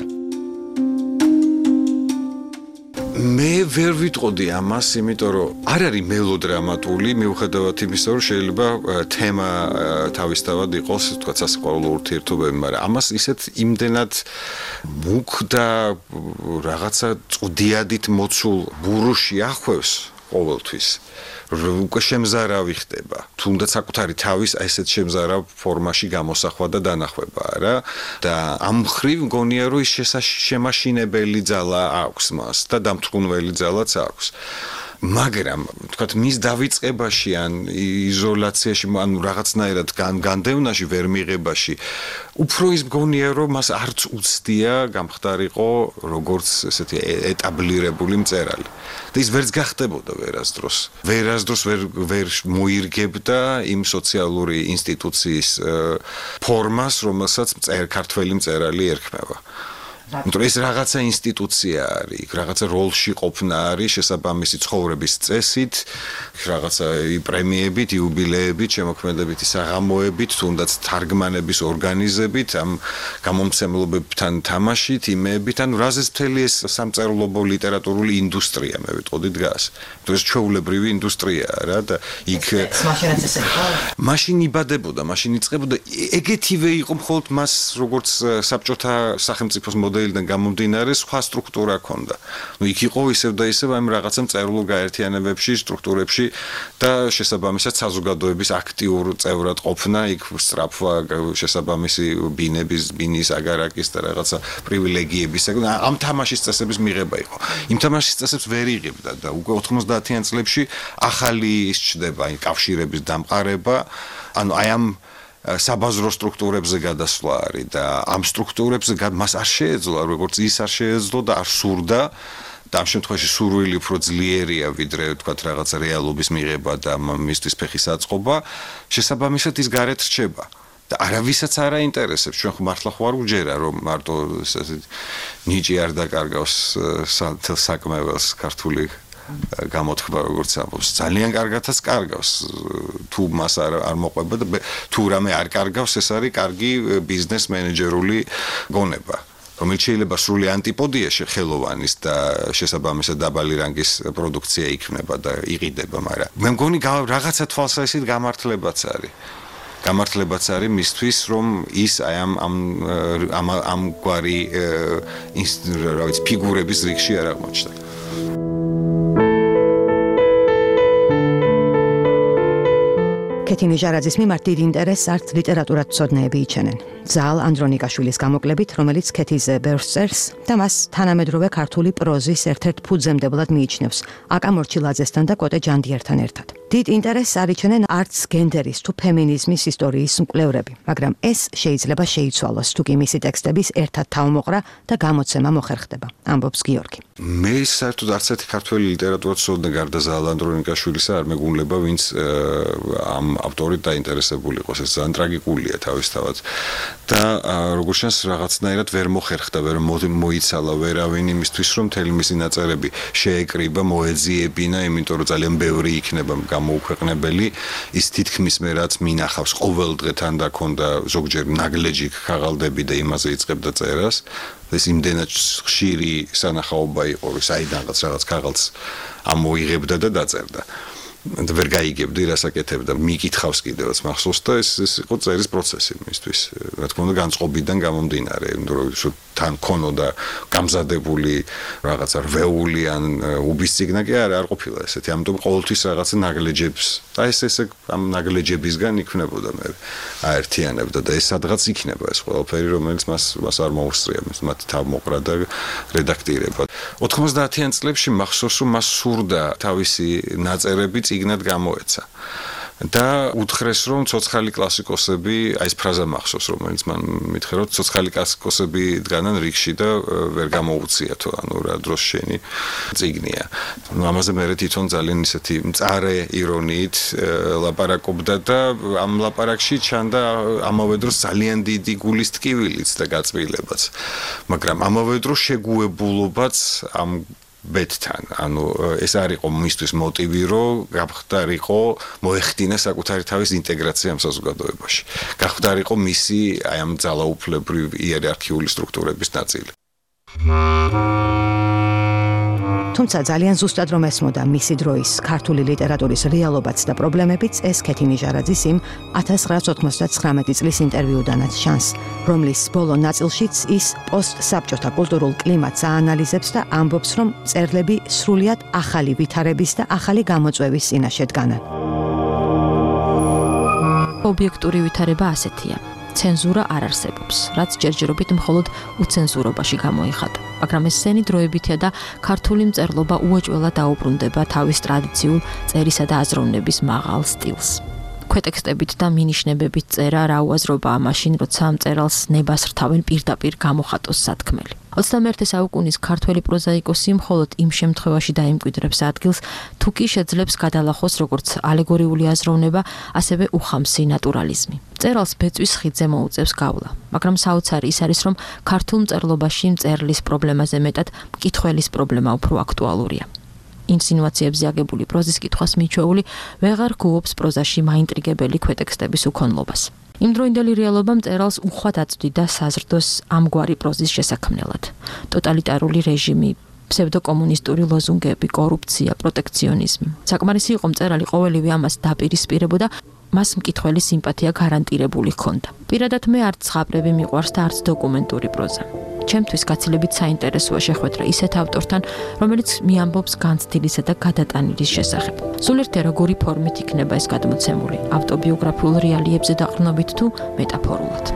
მე ვერ ვიტყოდი ამას, იმიტომ რომ არ არის მელოდრამატული, მიუხედავად იმისა, რომ შეიძლება თემა თავისთავად იყოს, თქვა სასიყვარულო ურთიერთობები, მაგრამ ამას ისეთ იმდენად მუქ და რაღაცა წვდიადით მოცულ ბურუში ახვევს ყოველთვის. უკვე შემზარავი ხდება. თუნდაც საკუთარი თავის ესეთ შემზარავ ფორმაში გამოსახვა და დანახვება რა. და ამ ხრივ მგონია რომ ის შემაშინებელი ძალა აქვს მას და დამთრუნველი ძალაც აქვს. მაგრამ თქვათ მის დავიწყებაში ან იზოლაციაში ან რაღაცნაირად განდევნაში ვერ მიღებაში უფრო ის მგონია რომ მას არც უცდია გამხდარიყო როგორც ესეთი ეტაბლირებული მწერალი და ის ვერც გახდებოდა ვერასდროს ვერასდროს ვერ ვერ მოირგებდა იმ სოციალური ინსტიტუციის ფორმას რომელსაც ქართველი მწერალი ერქმევა იმიტომ რომ ეს რაღაცა ინსტიტუცია არის, რაღაცა როლში ყოფნა არის შესაბამისი ცხოვრების წესით, რაღაცა პრემიებით, იუბილეებით, შემოქმედებითი საღამოებით, თუნდაც თარგმანების ორგანიზებით, ამ გამომცემლობებთან თამაშით, იმეებით, ანუ რაზეც მთელი ეს სამწერლობო ლიტერატურული ინდუსტრია მე ვიტყოდი დგას. იმიტომ ეს ჩვეულებრივი ინდუსტრიაა რა და იქ მაშინაც ესე იყო. მაშინ იბადებოდა, მაშინ იწყებოდა ეგეთივე იყო მხოლოდ მას როგორც საბჭოთა სახელმწიფოს მოდელიდან გამომდინარე სხვა სტრუქტურა ჰქონდა. ნუ იქ იყო ისევ და ისევ ამ რაღაცა მწერლულ გაერთიანებებში, სტრუქტურებში და შესაბამისად საზოგადოების აქტიურ წევრად ყოფნა, იქ სწრაფვა შესაბამისი ბინების, ბინის აგარაკის და რაღაცა პრივილეგიების, ამ თამაშის წესების მიღება იყო. იმ თამაშის წესებს ვერ იღებდა და უკვე ოთხმოცდაათიან წლებში ახალი ის ჩდება, აი კავშირების დამყარება, ანუ აი ამ საბაზრო სტრუქტურებზე გადასვლა არის და ამ სტრუქტურებზე მას არ შეეძლო, როგორც ის არ შეეძლო და არ სურდა და ამ შემთხვევაში სურვილი უფრო ძლიერია ვიდრე თქვათ რაღაცა რეალობის მიღება და მისთვის ფეხის აწყობა, შესაბამისად ის გარეთ რჩება. და არავისაც არ აინტერესებს, ჩვენ მართლა ხო არ უჯერა რომ მარტო ნიჭი არ დაკარგავს საქმეველს ქართული გამოთქმა როგორც ამბობს, ძალიან კარგათაც კარგავს. თუ მას არ არ მოყვება და თუ რამე არ კარგავს, ეს არის კარგი ბიზნეს მენეჯერული გონება. რომელიც შეიძლება სრული ანტიპოდია ხელოვანის და შესაბამისად დაბალი რანგის პროდუქცია იქნება და იყიდება, მაგრამ მე მგონი რაღაცა თვალსაზრისით გამართლებაც არის. გამართლებაც არის მისთვის, რომ ის აი ამ ამ ამ გვარი რა ვიცი ფიგურების რიგში არ აღმოჩნდა. კეთილი ჟარაძის მიმართ დიდ ინტერესს არც ლიტერატურათმცოდნეები იჩენენ. ზაალ ანდრონიკაშვილის გამოკლებით, რომელიც ქეთიზე ბევრს წერს და მას თანამედროვე ქართული პროზის ერთ-ერთ ფუძემდებლად მიიჩნევს, აკა მორჩილაძესთან და კოტე ჯანდიერთან ერთად. დიდ ინტერესს არ იჩენენ არც გენდერის თუ ფემინიზმის ისტორიის მკვლევრები, მაგრამ ეს შეიძლება შეიცვალოს, თუ კი მისი ტექსტების ერთად თავმოყრა და გამოცემა მოხერხდება, ამბობს გიორგი. მე საერთოდ არც ერთი ქართველი ლიტერატურათმცოდნე გარდა ზაალ ანდრონიკაშვილისა არ მეგუნლება, ვინც ამ ავტორით დაინტერესებული იყოს, ეს ძალიან ტრაგიკულია თავისთავად. და როგორც ჩანს რაღაცნაირად ვერ მოხერხდა, ვერ მოიცალა ვერავინ იმისთვის, რომ მთელი მისი ნაწერები შეეკრიბა, მოეძიებინა, იმიტომ რომ ძალიან ბევრი იქნება გამოუქვეყნებელი, ის თითქმის მე რაც მინახავს ყოველ დღე თან და ქონდა ზოგჯერ ნაგლეჯი ქაღალდები და იმაზე იწყებდა წერას. ეს იმდენად ხშირი სანახაობა იყო, რომ საიდანღაც რაღაც ქაღალდს ამოიღებდა და დაწერდა. და ვერ გაიგებდი რას აკეთებდა, მიკითხავს კიდევაც მახსოვს და ეს ეს იყო წერის პროცესი მისთვის. რა თქმა უნდა, განწყობიდან გამომდინარე, რომ თან ქონოდა გამზადებული რაღაცა რვეული ან უბისციგნა კი არ არ ყოფილა ესეთი. ამიტომ ყოველთვის რაღაცა ნაგლეჯებს და ეს ესე ამ ნაგლეჯებისგან იქნებოდა მე აერთიანებდა და ეს სადღაც იქნება ეს ყველაფერი, რომელიც მას მას არ მოუსწრია, მათ თავმოყრა და რედაქტირება. ოთხმოცდაათიან წლებში მახსოვს, რომ მას სურდა თავისი ნაწერები წიგნად გამოეცა. და უთხრეს რომ ცოცხალი კლასიკოსები, აი ეს ფრაზა მახსოვს, რომელიც მან მითხრა, რომ ცოცხალი კლასიკოსები დგანან რიგში და ვერ გამოუციათო, ანუ რა დროს შენი წიგნია. ნუ ამაზე მე თვითონ ძალიან ისეთი მწარე ირონიით ლაპარაკობდა და ამ ლაპარაკში ჩანდა ამავე დროს ძალიან დიდი გულის ტკივილიც და გაწმილებაც. მაგრამ ამავე დროს შეგუებულობაც ამ ბეთთან, ანუ ეს არ იყო მისთვის მოტივი, რომ გახდარიყო, მოეხდინა საკუთარი თავის ინტეგრაცია ამ საზოგადოებაში. გახდარიყო მისი აი ამ ძალაუფლებრივ იერარქიული სტრუქტურების ნაწილი. თუმცა ძალიან ზუსტად რომ ესმოდა მისი დროის ქართული ლიტერატურის რეალობაც და პრობლემებიც, ეს კეთილი ჟარაძის იმ ათას ცხრაას ოცდათმეტი წლის ინტერვიუდანაც ჩანს, რომლის ბოლო ნაწილშიც ის პოსტსაბჭოთა კულტურულ კლიმატს აანალიზებს და ამბობს, რომ მწერლები სრულიად ახალი ვითარების და ახალი გამოწვევის წინაშე დგანან. ობიექტური ვითარება ასეთია. ცენზურა არ არსებობს, რაც ჯერჯერობით მხოლოდ უცენზურობაში გამოიხატა. მაგრამ ეს სენი დროებითია და ქართული მწერლობა უეჭველად დაუბრუნდება თავის ტრადიციულ წერისა და აზროვნების მაღალ სტილს. ქვეტექსტებით და მინიშნებებით წერა რა უაზრობაა მაშინ, როცა ამ წერალს ნებას რთავენ პირდაპირ გამოხატოს სათქმელი. ოცდამეერთე საუკუნის ქართველი პროზაიკოსი მხოლოდ იმ შემთხვევაში დაიმკვიდრებს ადგილს, თუ კი შეძლებს გადალახოს როგორც ალეგორიული აზროვნება, ასევე უხამსი ნატურალიზმი. წერალს ბეწვის ხიდზე მოუწევს გავლა, მაგრამ საოცარი ის არის, რომ ქართულ მწერლობაში მწერლის პრობლემაზე მეტად მკითხველის პრობლემა უფრო აქტუალურია. ინსინუაციებზე აგებული პროზის კითხვას მიჩვეული ვეღარ გუობს პროზაში მაინტრიგებელი ქვეტექსტების უქონლობას. იმდროინდელი რეალობა მწერალს უხვად აწვდიდა საზრდოს ამგვარი პროზის შესაქმნელად. ტოტალიტარული რეჟიმი, ფსევდოკომუნისტური ლოზუნგები, კორუფცია, პროტექციონიზმი. საკმარისი იყო მწერალი ყოველივე ამას დაპირისპირებოდა, მას მკითხველის სიმპათია გარანტირებული ჰქონდა. პირადად მე არც ზღაპრები მიყვარს და არც დოკუმენტური პროზა. ჩემთვის გაცილებით საინტერესოა შეხვედრა ისეთ ავტორთან, რომელიც მიამბობს განცდილისა და გადატანილის შესახებ. სულ ერთია როგორი ფორმით იქნება ეს გადმოცემული, ავტობიოგრაფიულ რეალიებზე დაყრდნობით თუ მეტაფორულად.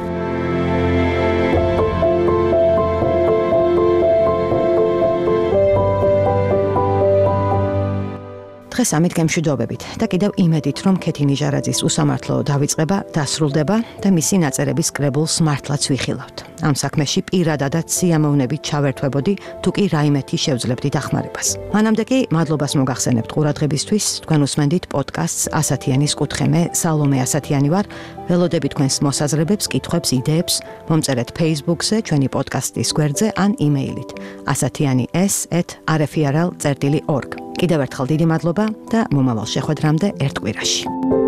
დღეს ამით გემშვიდობებით და კიდევ იმედით, რომ ქეთი ნიჟარაძის უსამართლო დავიწყება დასრულდება და მისი ნაწერების კრებულს მართლაც ვიხილავთ. ამ საქმეში პირადადაც სიამოვნებით ჩავერთვებოდი, თუ კი რაიმეთი შევძლებდი დახმარებას. მანამდე კი მადლობას მოგახსენებთ ყურადღებისთვის. თქვენ უსმენდით პოდკასტს ასათიანის კუთხე. სალომე ასათიანი ვარ. ველოდები თქვენს მოსაზრებებს, კითხვებს, იდეებს მომწერეთ Facebook-ზე, ჩვენი პოდკასტის გვერდზე ან იმეილით ასათიანი s at r f r l dot org. კიდევ ერთხელ დიდი მადლობა და მომავალ შეხვედრამდე ერთ კვირაში.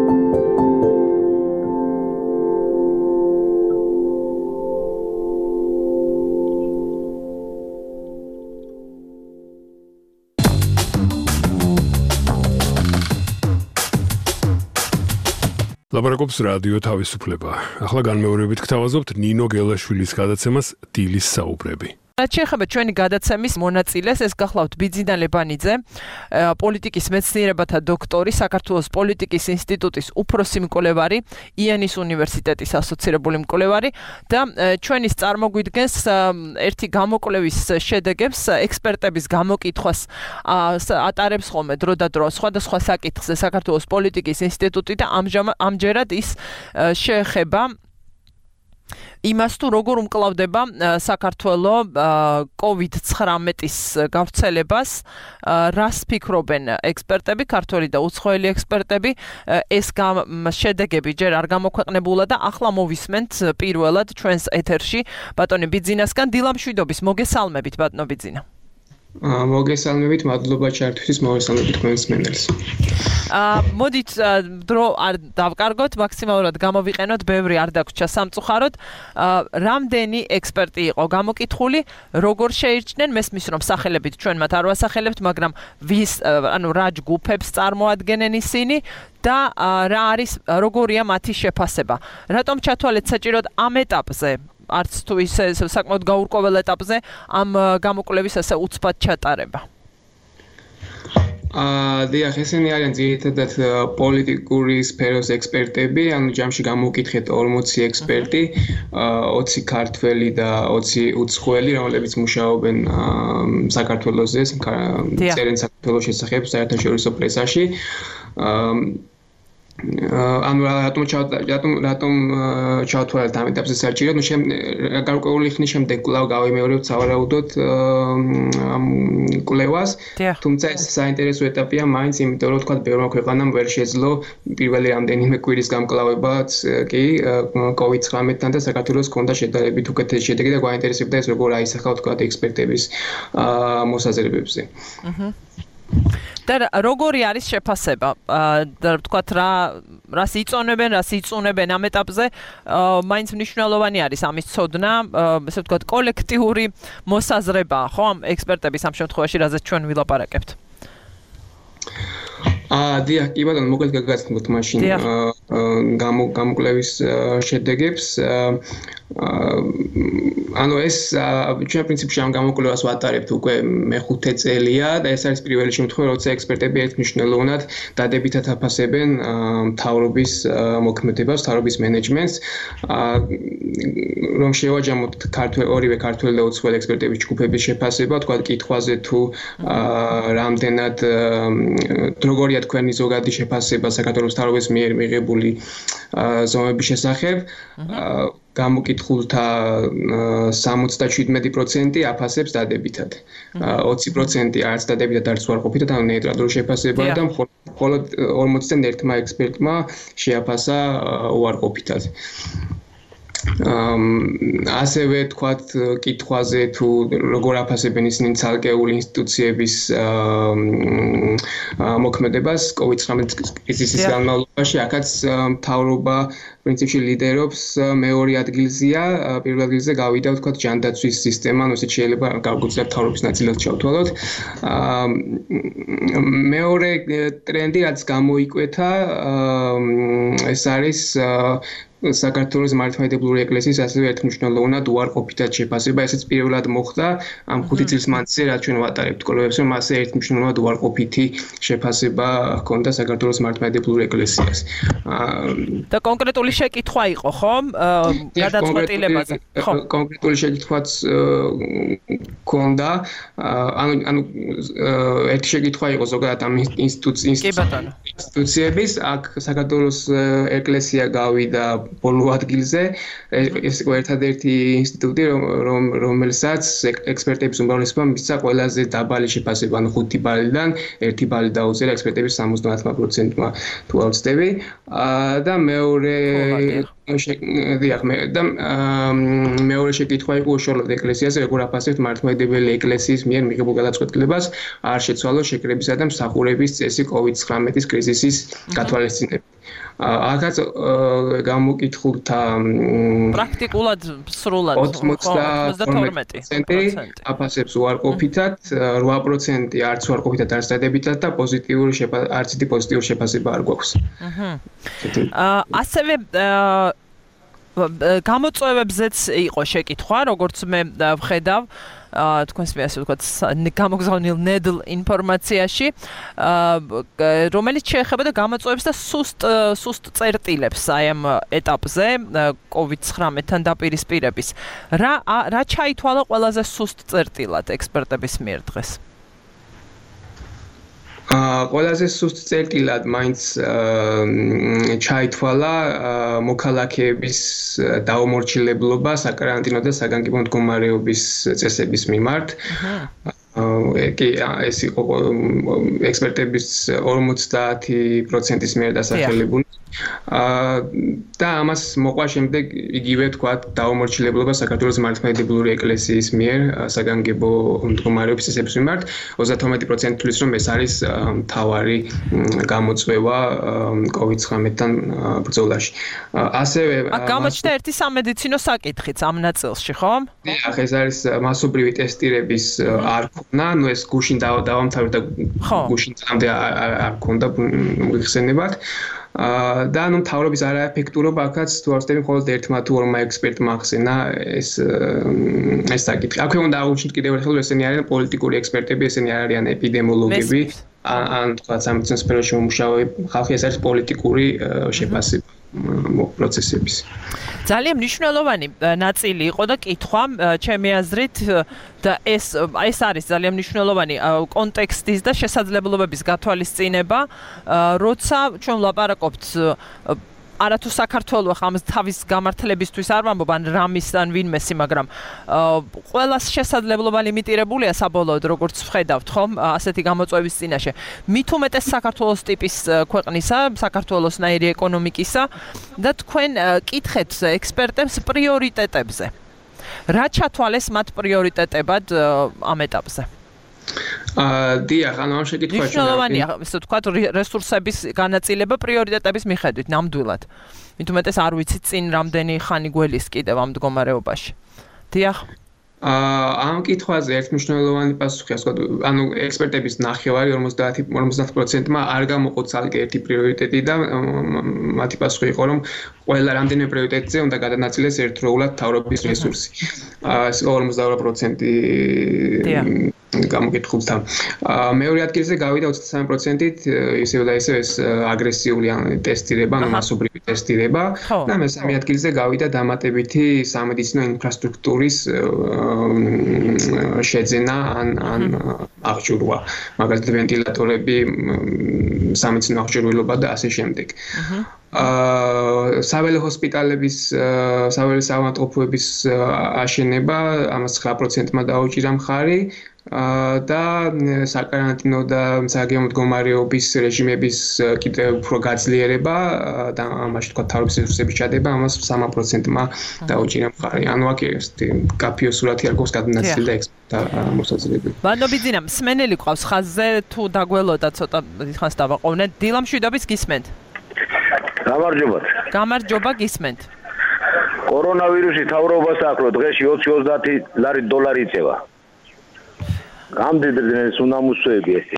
ლაპარაკობს რადიო თავისუფლება. ახლა განმეორებით გთავაზობთ ნინო გელაშვილის გადაცემას დილის საუბრები. რაც შეეხება ჩვენი გადაცემის მონაწილეს, ეს გახლავთ ბიძინა ლებანიძე, პოლიტიკის მეცნიერებათა დოქტორი, საქართველოს პოლიტიკის ინსტიტუტის უფროსი მკვლევარი, იანის უნივერსიტეტის ასოცირებული მკვლევარი და ჩვენის წარმოგვიდგენს ერთი გამოკვლევის შედეგებს, ექსპერტების გამოკითხვას ატარებს ხოლმე დრო და დრო სხვადასხვა საკითხზე საქართველოს პოლიტიკის ინსტიტუტი და ამჯერად ის შეეხება იმას თუ როგორ უმკლავდება საქართველო კოვიდ ცხრამეტის გავრცელებას, რას ფიქრობენ ექსპერტები, ქართველი და უცხოელი ექსპერტები, ეს შედეგები ჯერ არ გამოქვეყნებულა და ახლა მოვისმენთ პირველად ჩვენს ეთერში ბატონი ბიძინასგან. დილა მშვიდობის, მოგესალმებით ბატონო ბიძინა. მოგესალმებით, მადლობა ჩართვისთვის, მოგესალმებით თქვენს მენელს. მოდით დრო არ დავკარგოთ, მაქსიმალურად გამოვიყენოთ, ბევრი არ დაგვრჩა სამწუხაროდ. რამდენი ექსპერტი იყო გამოკითხული, როგორ შეირჩნენ, მესმის რომ სახელებით ჩვენ მათ არ ვასახელებთ, მაგრამ ვის, ანუ რა ჯგუფებს წარმოადგენენ ისინი და რა არის, როგორია მათი შეფასება. რატომ ჩათვალეთ საჭიროდ ამ ეტაპზე? არც თუ ისე საკმაოდ გაურკვეველ ეტაპზე ამ გამოკვლევის ასე უცბად ჩატარება. აა დიახ, ესენი არიან ძირითადად პოლიტიკური სფეროს ექსპერტები, ანუ ჯამში გამოვკითხეთ ორმოცი ექსპერტი, ოცი ქართველი და ოცი უცხოელი, რომლებიც მუშაობენ საქართველოზე, წერენ საქართველოს შესახებ საერთაშორისო პრესაში. ანუ რატომ რატომ რატომ ჩავთვალეთ ამ ეტაპზე საჭიროდ, ну გარკვეული ხნის შემდეგ კვლავ გავიმეორებთ სავარაუდოდ ამ კვლევას, თუმცა ეს საინტერესო ეტაპია მაინც, იმიტომ რომ თქვა ბევრმა ქვეყანამ ვერ შეძლო პირველი რამდენიმე კვირის გამკლავებაც კი კოვიდ ცხრამეტთან და საქართველოს ჰქონდა შედარებით უკეთესი შედეგი და გვაინტერესებდა ეს როგორ აისახა თქვა ექსპერტების მოსაზრებებზე. აჰა. და როგორი არის შეფასება? და თქვათ რა რას იწონებენ, რას იწუნებენ ამ ეტაპზე, მაინც მნიშვნელოვანი არის ამის ცოდნა, ესე ვთქვათ, კოლექტიური მოსაზრებაა, ხო, ამ ექსპერტების ამ შემთხვევაში, რაზეც ჩვენ ვილაპარაკებთ. აა დიახ, კი ბატონო, მოკლედ გაგაცნობთ მაშინ გამოკვლევის შედეგებს. ანუ ეს ჩვენ პრინციპში ამ გამოკვლევას ვატარებთ უკვე მეხუთე წელია და ეს არის პირველი შემთხვევა, როცა ექსპერტები ერთმნიშვნელოვნად დადებითად აფასებენ მთავრობის მოქმედებას, მთავრობის მენეჯმენტს. რომ შევაჯამოთ ქართველ ორივე ქართველი და უცხოელი ექსპერტების ჯგუფების შეფასება, თქვა კითხვაზე თუ რამდენად როგორია თქვენი ზოგადი შეფასება საქართველოს მთავრობის მიერ მიღებული ზომების შესახებ. გამოკითხულთა სამოცდაშვიდმეტი პროცენტი აფასებს დადებითად. ოცი პროცენტი არც დადებითად, არც უარყოფითად, ანუ ნეიტრალური შეფასებაა და მხოლოდ ორმოციდან ერთმა ექსპერტმა შეაფასა უარყოფითად. ასევე თქვათ კითხვაზე თუ როგორ აფასებენ ისინი ცალკეული ინსტიტუციების მოქმედებას კოვიდ ცხრამეტ კრიზისის განმავლობაში, აქაც მთავრობა პრინციპში ლიდერობს მეორე ადგილზეა, პირველ ადგილზე გავიდა ვთქვათ ჯანდაცვის სისტემა, ანუ ესეც შეიძლება გავგუძლებ მთავრობის ნაწილად ჩავთვალოთ. მეორე ტრენდი რაც გამოიკვეთა, ეს არის საქართველოს მართლმადიდებლური ეკლესიის ასევე ერთმნიშვნელოვნად უარყოფითად შეფასება, ესეც პირველად მოხდა ამ ხუთი წლის მანძილზე, რაც ჩვენ ვატარებთ კვლევებს, რომ ასე ერთმნიშვნელოვნად უარყოფითი შეფასება ჰქონდა საქართველოს მართლმადიდებლურ ეკლესიას. და კონკრეტული შეკითხვა იყო, ხო? გადაწყვეტილებაზე. ხო, კონკრეტული შეკითხვაც ჰქონდა. ანუ ანუ ერთი შეკითხვა იყო ზოგადად ამ ინსტიტუციების, აქ საქართველოს ეკლესია გავიდა ბოლო ადგილზე. ეს იყო ერთადერთი ინსტიტუტი, რომ რომელსაც ექსპერტების უმრავლესობა მისცა ყველაზე დაბალი შეფასება, ანუ ხუთი ბალიდან ერთი ბალი დაუწერა ექსპერტების სამოცდაათმა პროცენტმა თუ არ ვცდები. და მეორე დიახ, და მეორე შეკითხვა იყო უშუალოდ ეკლესიაზე, როგორ აფასებთ მართლმადიდებელი ეკლესიის მიერ მიღებულ გადაწყვეტილებას არ შეცვალოს შეკრებისა და მსახურების წესი კოვიდ ცხრამეტის კრიზისის გათვალისწინებით. აქაც გამოკითხულთა პრაქტიკულად სრულად ოცდათორმეტი პროცენტი აფასებს უარყოფითად, რვა პროცენტი არც უარყოფითად, არც დადებითად და პოზიტიური არც ისეთი პოზიტიური შეფასება არ გვაქვს. ასევე გამოწვევებზეც იყო შეკითხვა, როგორც მე ვხედავ. თქვენს მე ასე ვთქვათ, გამოგზავნილ ნედლ ინფორმაციაში, რომელიც შეეხებოდა გამოწვევებს და სუსტ სუსტ წერტილებს აი ამ ეტაპზე კოვიდ ცხრამეტთან დაპირისპირების. რა რა ჩაითვალა ყველაზე სუსტ წერტილად ექსპერტების მიერ დღეს? ყველაზე სუსტ წერტილად მაინც ჩაითვალა მოქალაქეების დაუმორჩილებლობა საკარანტინო და საგანგებო მდგომარეობის წესების მიმართ. კი ეს იყო ექსპერტების ორმოცდაათი პროცენტის მიერ დასახელებული. და ამას მოყვა შემდეგ იგივე თქვა დაუმორჩილებლობა საქართველოს მართლმადიდებლური ეკლესიის მიერ საგანგებო მდგომარეობის წესების მიმართ. ოცდათორმეტი პროცენტი თვლის, რომ ეს არის მთავარი გამოწვევა კოვიდ ცხრამეტთან ბრძოლაში. ასევე გამოჩნდა ერთი სამედიცინო საკითხიც ამ ნაწილში, ხო? დიახ, ეს არის მასობრივი ტესტირების არ ქონა, ნუ ეს გუშინ დავამთავრდა და გუშინ წამდე არ ქონდა მოიხსენებათ. და ანუ მთავრობის არაეფექტურობა აქაც თუ არ ვცდები მხოლოდ ერთმა თუ ორმა ექსპერტმა ახსენა ეს ეს საკითხი. აქვე უნდა აღვნიშნოთ კიდევ ერთხელ, რომ ესენი არიან პოლიტიკური ექსპერტები, ესენი არ არიან ეპიდემიოლოგები, ან თქვა სამედიცინო სფეროში მომუშავე ხალხი, ეს არის პოლიტიკური შეფასება პროცესების. ძალიან მნიშვნელოვანი ნაწილი იყო და კითხვა ჩემი აზრით და ეს ეს არის ძალიან მნიშვნელოვანი კონტექსტის და შესაძლებლობების გათვალისწინება, როცა ჩვენ ვლაპარაკობთ არათუ საქართველოს ამ თავის გამართლებისთვის არ ვამბობ ან რამის ან ვინმესი, მაგრამ ყველას შესაძლებლობა ლიმიტირებულია საბოლოოდ, როგორც ვხედავთ, ხომ, ასეთი გამოწვევის წინაშე. მით უმეტეს საქართველოს ტიპის ქვეყნისა, საქართველოსნაირი ეკონომიკისა და თქვენ კითხეთ ექსპერტებს პრიორიტეტებზე. რა ჩათვალეს მათ პრიორიტეტებად ამ ეტაპზე? დიახ, ანუ ამ შეკითხვაში მნიშვნელოვანია, ესე ვთქვათ, რესურსების განაწილება პრიორიტეტების მიხედვით ნამდვილად. მით უმეტეს არ ვიცი წინ რამდენი ხანი გველის კიდევ ამ მდგომარეობაში. დიახ. ამ კითხვაზე ერთ მნიშვნელოვანი პასუხი, ასე ვთქვათ, ანუ ექსპერტების ნახევარი ორმოცდაათი პროცენტმა არ გამოყო ცალკე ერთი პრიორიტეტი და მათი პასუხი იყო, რომ ყველა რამდენიმე პრიორიტეტზე უნდა გადანაწილდეს ერთდროულად მთავრობის რესურსი. ეს იყო ორმოცდაორი პროცენტი გამოკითხულთა. მეორე ადგილზე გავიდა ოცდასამი პროცენტით ისევ და ისევ ეს აგრესიული ტესტირება, ანუ მასობრივი ტესტირება და მესამე ადგილზე გავიდა დამატებითი სამედიცინო ინფრასტრუქტურის შეძენა ან ან აღჭურვა, მაგალითად ვენტილატორები, სამედიცინო აღჭურვილობა და ასე შემდეგ. აა საველე ჰოსპიტალების საველე საავადმყოფოების აშენება ამას ცხრა პროცენტმა დაუჭირა მხარი და საკარანტინო და საგემო მდგომარეობის რეჟიმების კიდევ უფრო გაძლიერება და ამაში თქვა თავის რესურსების ჩადება ამას სამი პროცენტმა დაუჭირა მხარი. ანუ აქ ეს კაფიო სურათი არ გვაქვს გადანაწილდა ექსპერტთა მოსაზრებით. ბანობიძინა მსმენელი ყავს ხაზზე თუ დაგველოდა ცოტა ხანს დავაყოვნეთ. დილა მშვიდობის გისმენთ. გამარჯობათ. გამარჯობა გისმენთ. კორონავირუსი თავრობას აქვს, რომ დღეში ოცი ოცდაათი ლარი დოლარი იწევა. გამდიდრდნენ უნამუსოები ეს.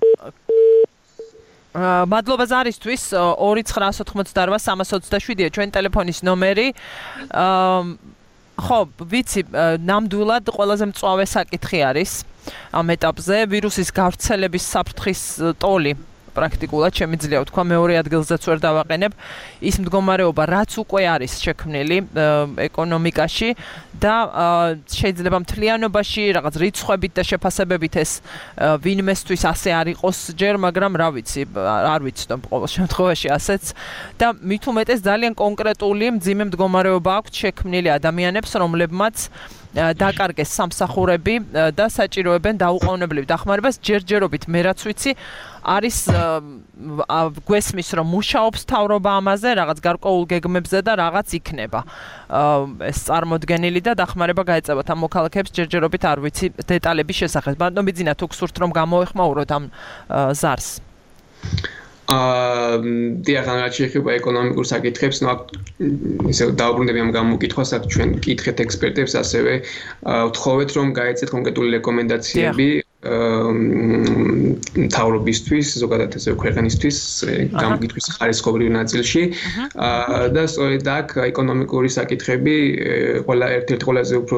აა მადლობა ზარისთვის ორი ცხრაას ოთხმოცდაორი სამას ოცდაშვიდია ჩვენ ტელეფონის ნომერი. აა ხო, ვიცი, ნამდვილად ყველაზე მწვავე საკითხი არის ამ ეტაპზე ვირუსის გავრცელების საფრთხის ტოლი. პრაქტიკულად შემიძლია ვთქვა მეორე ადგილზეც ვერ დავაყენებ ის მდგომარეობა რაც უკვე არის შექმნილი ეკონომიკაში და შეიძლება მთლიანობაში რაღაც რიცხვებით და შეფასებებით ეს ვინმესთვის ასე არ იყოს ჯერ მაგრამ რა ვიცი არ ვიცნობ ყოველ შემთხვევაში ასეც და მით უმეტეს ძალიან კონკრეტული მძიმე მდგომარეობა აქვს შექმნილი ადამიანებს რომლებმაც დაკარგეს სამსახურები და საჭიროებენ დაუყოვნებლივ დახმარებას ჯერჯერობით მე რაც ვიცი არის გვესმის რომ მუშაობს თავრობა ამაზე რაღაც გარკვეულ გეგმებზე და რაღაც იქნება ეს წარმოდგენილი და დახმარება გაეწევათ ამ მოქალაქეებს ჯერჯერობით არ ვიცი დეტალების შესახებ ბანობიძინა თუ გსურთ რომ გამოეხმაუროთ ამ ზარს აა დიახ, რაც შეეხება ეკონომიკურ საკითხებს, ნუ ისე დაუბრუნდები ამ გამოკითხვას, აქ ჩვენ კითხეთ ექსპერტებს, ასევე ვთხოვეთ რომ გაეცეთ კონკრეტული რეკომენდაციები მთავრობისთვის, ზოგადად ესე ქვეყნისთვის, გამოკითხვის ხარისხობრივ ნაწილში და სწორედ აქ ეკონომიკური საკითხები ყველა ერთ-ერთი ყველაზე უფრო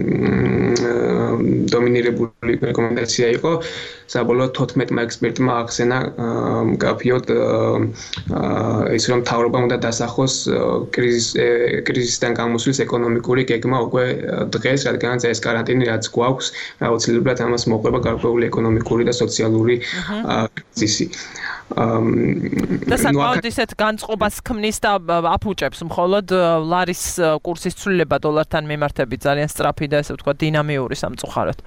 დომინირებული რეკომენდაცია იყო. საბოლოოდ თოთხმეტმა ექსპერტმა ახსენა მკაფიოდ ის რომ მთავრობამ უნდა დასახოს კრიზისიდან გამოსვლის ეკონომიკური გეგმა უკვე დღეს, რადგანაც ეს კარანტინი რაც გვაქვს, აუცილებლად ამას მოყვება გარკვეული ეკონომიკური და სოციალური კრიზისი. და საკმაოდ ისეთ განწყობას ქმნის და აფუჭებს მხოლოდ ლარის კურსის ცვლილება დოლართან მიმართებით ძალიან სწრაფი და ესე ვთქვათ დინამიური სამწუხაროდ.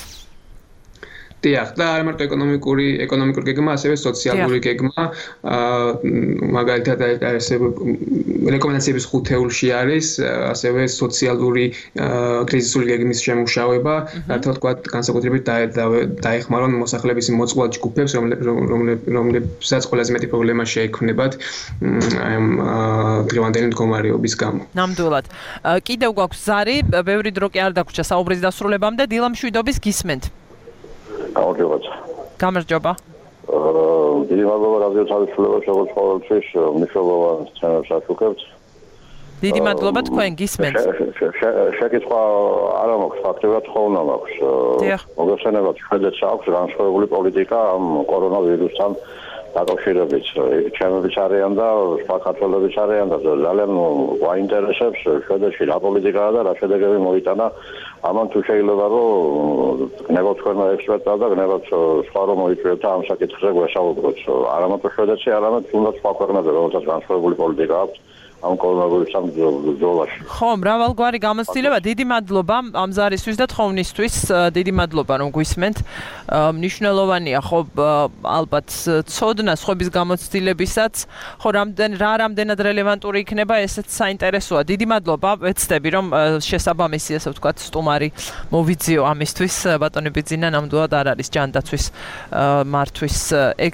დიახ, და არ მარტო ეკონომიკური ეკონომიკური გეგმა, ასევე სოციალური გეგმა, მაგალითად ესე რეკომენდაციების ხუთეულში არის, ასევე სოციალური კრიზისული გეგმის შემუშავება, რათა ვთქვათ, განსაკუთრებით დაეხმარონ მოსახლეობის მოწყვლად ჯგუფებს, რომლებსაც ყველაზე მეტი პრობლემა შეექმნებათ ამ დღევანდელი მდგომარეობის გამო. ნამდვილად. კიდევ გვაქვს ზარი, ბევრი დრო კი არ დაგვრჩა საუბრის დასრულებამდე, დილა მშვიდობის გისმენთ. გამარჯობათ. გამარჯობა. აა დიდი მადლობა რადიო თავისუფლებას როგორც ყოველთვის მნიშვნელოვან სცენარს აშუქებთ. დიდი მადლობა თქვენ გისმენთ. შეკითხვა არ მაქვს, ფაქტობრივად ხოლმე მაქვს. მოგეხსენებათ, შედეც აქვს განსხვავებული პოლიტიკა ამ კორონავირუსთან დაკავშირებით. ჩემებიც არიან და სხვა ქართველებიც არიან და ძალიან გვაინტერესებს შედეცი რა პოლიტიკაა და რა შედეგები მოიტანა ამან თუ შეიძლება რომ გნებავთ თქვენმა ექსპერტად და გნებავთ სხვა რომ მოიწვიოთ ამ საკითხზე გვესაუბროთ. არამარტო შედეცი, არამედ თუნდაც სხვა ქვეყნებზე, რომელსაც განსხვავებული პოლიტიკა აქვს ამ კორონავირუსთან ბრძოლაში. ხო, მრავალგვარი გამოცდილება, დიდი მადლობა ამ ზარისთვის და თხოვნისთვის, დიდი მადლობა რომ გვისმენთ. მნიშვნელოვანია ხო ალბათ ცოდნა სხვების გამოცდილებისაც, ხო რამდენ რა რამდენად რელევანტური იქნება, ესეც საინტერესოა. დიდი მადლობა, ვეცდები რომ შესაბამისი ესე ვთქვათ სტუმარი მოვიძიო ამისთვის. ბატონი ბიძინა ნამდვილად არ არის ჯანდაცვის მართვის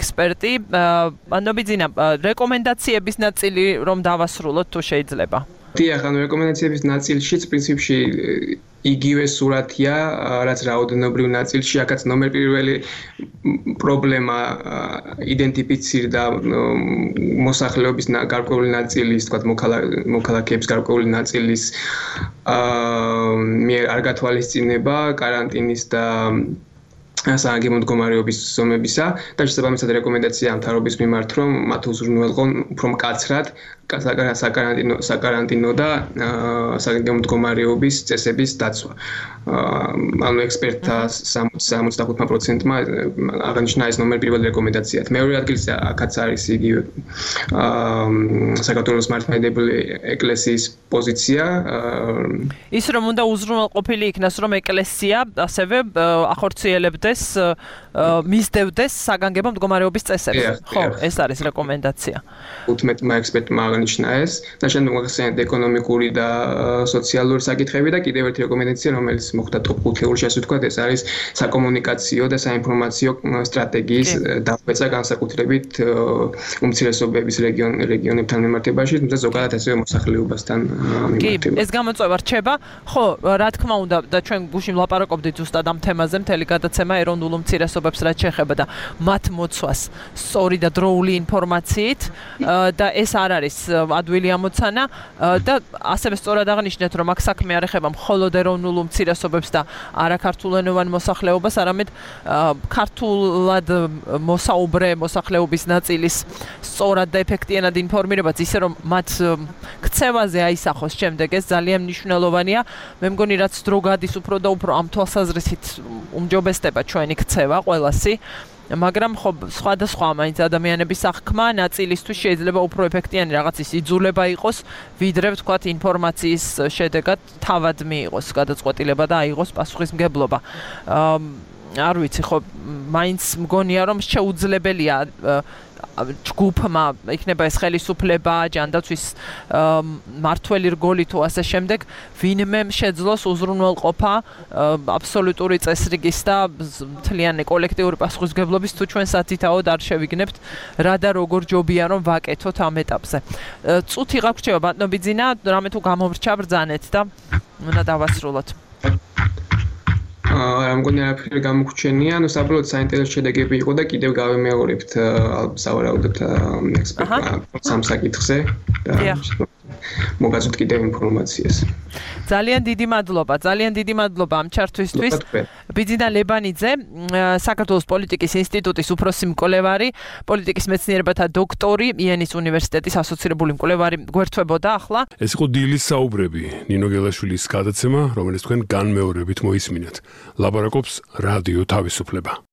ექსპერტი. ბატონი ბიძინა, რეკომენდაციების ნაწილი რომ დავასრულოთ თუ შეიძლება. დიახ, ანუ რეკომენდაციების ნაწილშიც პრინციპში იგივე სურათია, რაც რაოდენობრივ ნაწილში, აქაც ნომერ პირველი პრობლემა იდენტიფიცირდა მოსახლეობის გარკვეული ნაწილის, თქვათ, მოქალაქეების გარკვეული ნაწილის მიერ არ გათვალისწინება კარანტინის და საგანგებო მდგომარეობის ზომებისა და შესაბამისად რეკომენდაცია მთავრობის მიმართ, რომ მათ უზრუნველყონ უფრო მკაცრად საკარანტინო საკარანტინო და საგანგებო მდგომარეობის წესების დაცვა. ანუ ექსპერტთა სამოცდახუთ პროცენტმა აღნიშნა ეს ნომერ პირველი რეკომენდაციად. მეორე ადგილზე აქაც არის იგივე საქართველოს მართლმადიდებელი ეკლესიის პოზიცია. ის რომ უნდა უზრუნველყოფილი იქნას, რომ ეკლესია ასევე ახორციელებდეს მისდევდეს საგანგებო მდგომარეობის წესებს. ხო, ეს არის რეკომენდაცია. უთმეტმა ექსპერტმა აღნიშნა ეს და შემდეგ მოხსენიათ ეკონომიკური და სოციალური საკითხები და კიდევ ერთი რეკომენდაცია, რომელიც მოხდა ტოპ ხუთეულში, ასე ვთქვათ, ეს არის საკომუნიკაციო და საინფორმაციო სტრატეგიის დახვეწა განსაკუთრებით უმცირესობების რეგიონებთან მიმართებაში, თუმცა ზოგადად ასევე მოსახლეობასთან მიმართებაში. ეს გამოწვევა რჩება. ხო, რა თქმა უნდა და ჩვენ გუშინ ვლაპარაკობდით ზუსტად ამ თემაზე, მთელი გადაცემა ეროვნულ უმცირესობებს რაც შეეხება და მათ მოცვას სწორი და დროული ინფორმაციით და ეს არ არის ადვილი ამოცანა და ასევე სწორად აღნიშნეთ, რომ აქ საქმე არ ეხება მხოლოდ ეროვნულ უმცირესობებს და არაქართულენოვან მოსახლეობას, არამედ ქართულად მოსაუბრე მოსახლეობის ნაწილის სწორად და ეფექტიანად ინფორმირებაც, ისე რომ მათ ქცევაზე აისახოს შემდეგ, ეს ძალიან მნიშვნელოვანია. მე მგონი რაც დრო გადის უფრო და უფრო ამ თვალსაზრისით უმჯობესდება ჩვენი ქცევა ყველასი. მაგრამ ხო სხვადასხვა მაინც ადამიანების აღქმა ნაწილისთვის შეიძლება უფრო ეფექტიანი რაღაცის იძულება იყოს, ვიდრე ვთქვათ ინფორმაციის შედეგად თავად მიიღოს გადაწყვეტილება და აიღოს პასუხისმგებლობა. არ ვიცი, ხო მაინც მგონია რომ შეუძლებელია ჯგუფმა იქნება ეს ხელისუფლება, ჯანდაცვის მართველი რგოლი თუ ასე შემდეგ, ვინმე შეძლოს უზრუნველყოფა აბსოლუტური წესრიგის და მთლიანი კოლექტიური პასუხისმგებლობის, თუ ჩვენ სათითაოდ არ შევიგნებთ რა და როგორ ჯობია რომ ვაკეთოთ ამ ეტაპზე. წუთი გაგვრჩება ბატონო ბიძინა, რამე თუ გამომრჩა ბრძანეთ და უნდა დავასრულოთ. აა მგონი არაფერი გამოგჩენია, ანუ საბოლოოდ საინტერესო შედეგები იყო და კიდევ გავემეორებთ სავარაუდოდ ექსპერტთა სამ საკითხზე და მოგაწვდით კიდევ ინფორმაციას. ძალიან დიდი მადლობა, ძალიან დიდი მადლობა ამ ჩართვისთვის. ბიძინა ლებანიძე, საქართველოს პოლიტიკის ინსტიტუტის უფროსი მკვლევარი, პოლიტიკის მეცნიერებათა დოქტორი, იანის უნივერსიტეტის ასოცირებული მკვლევარი გვერდთვებოდა ახლა. ეს იყო დილის საუბრები, ნინო გელაშვილის გადაცემა, რომელიც თქვენ განმეორებით მოისმინეთ. ლაპარაკობს რადიო თავისუფლება.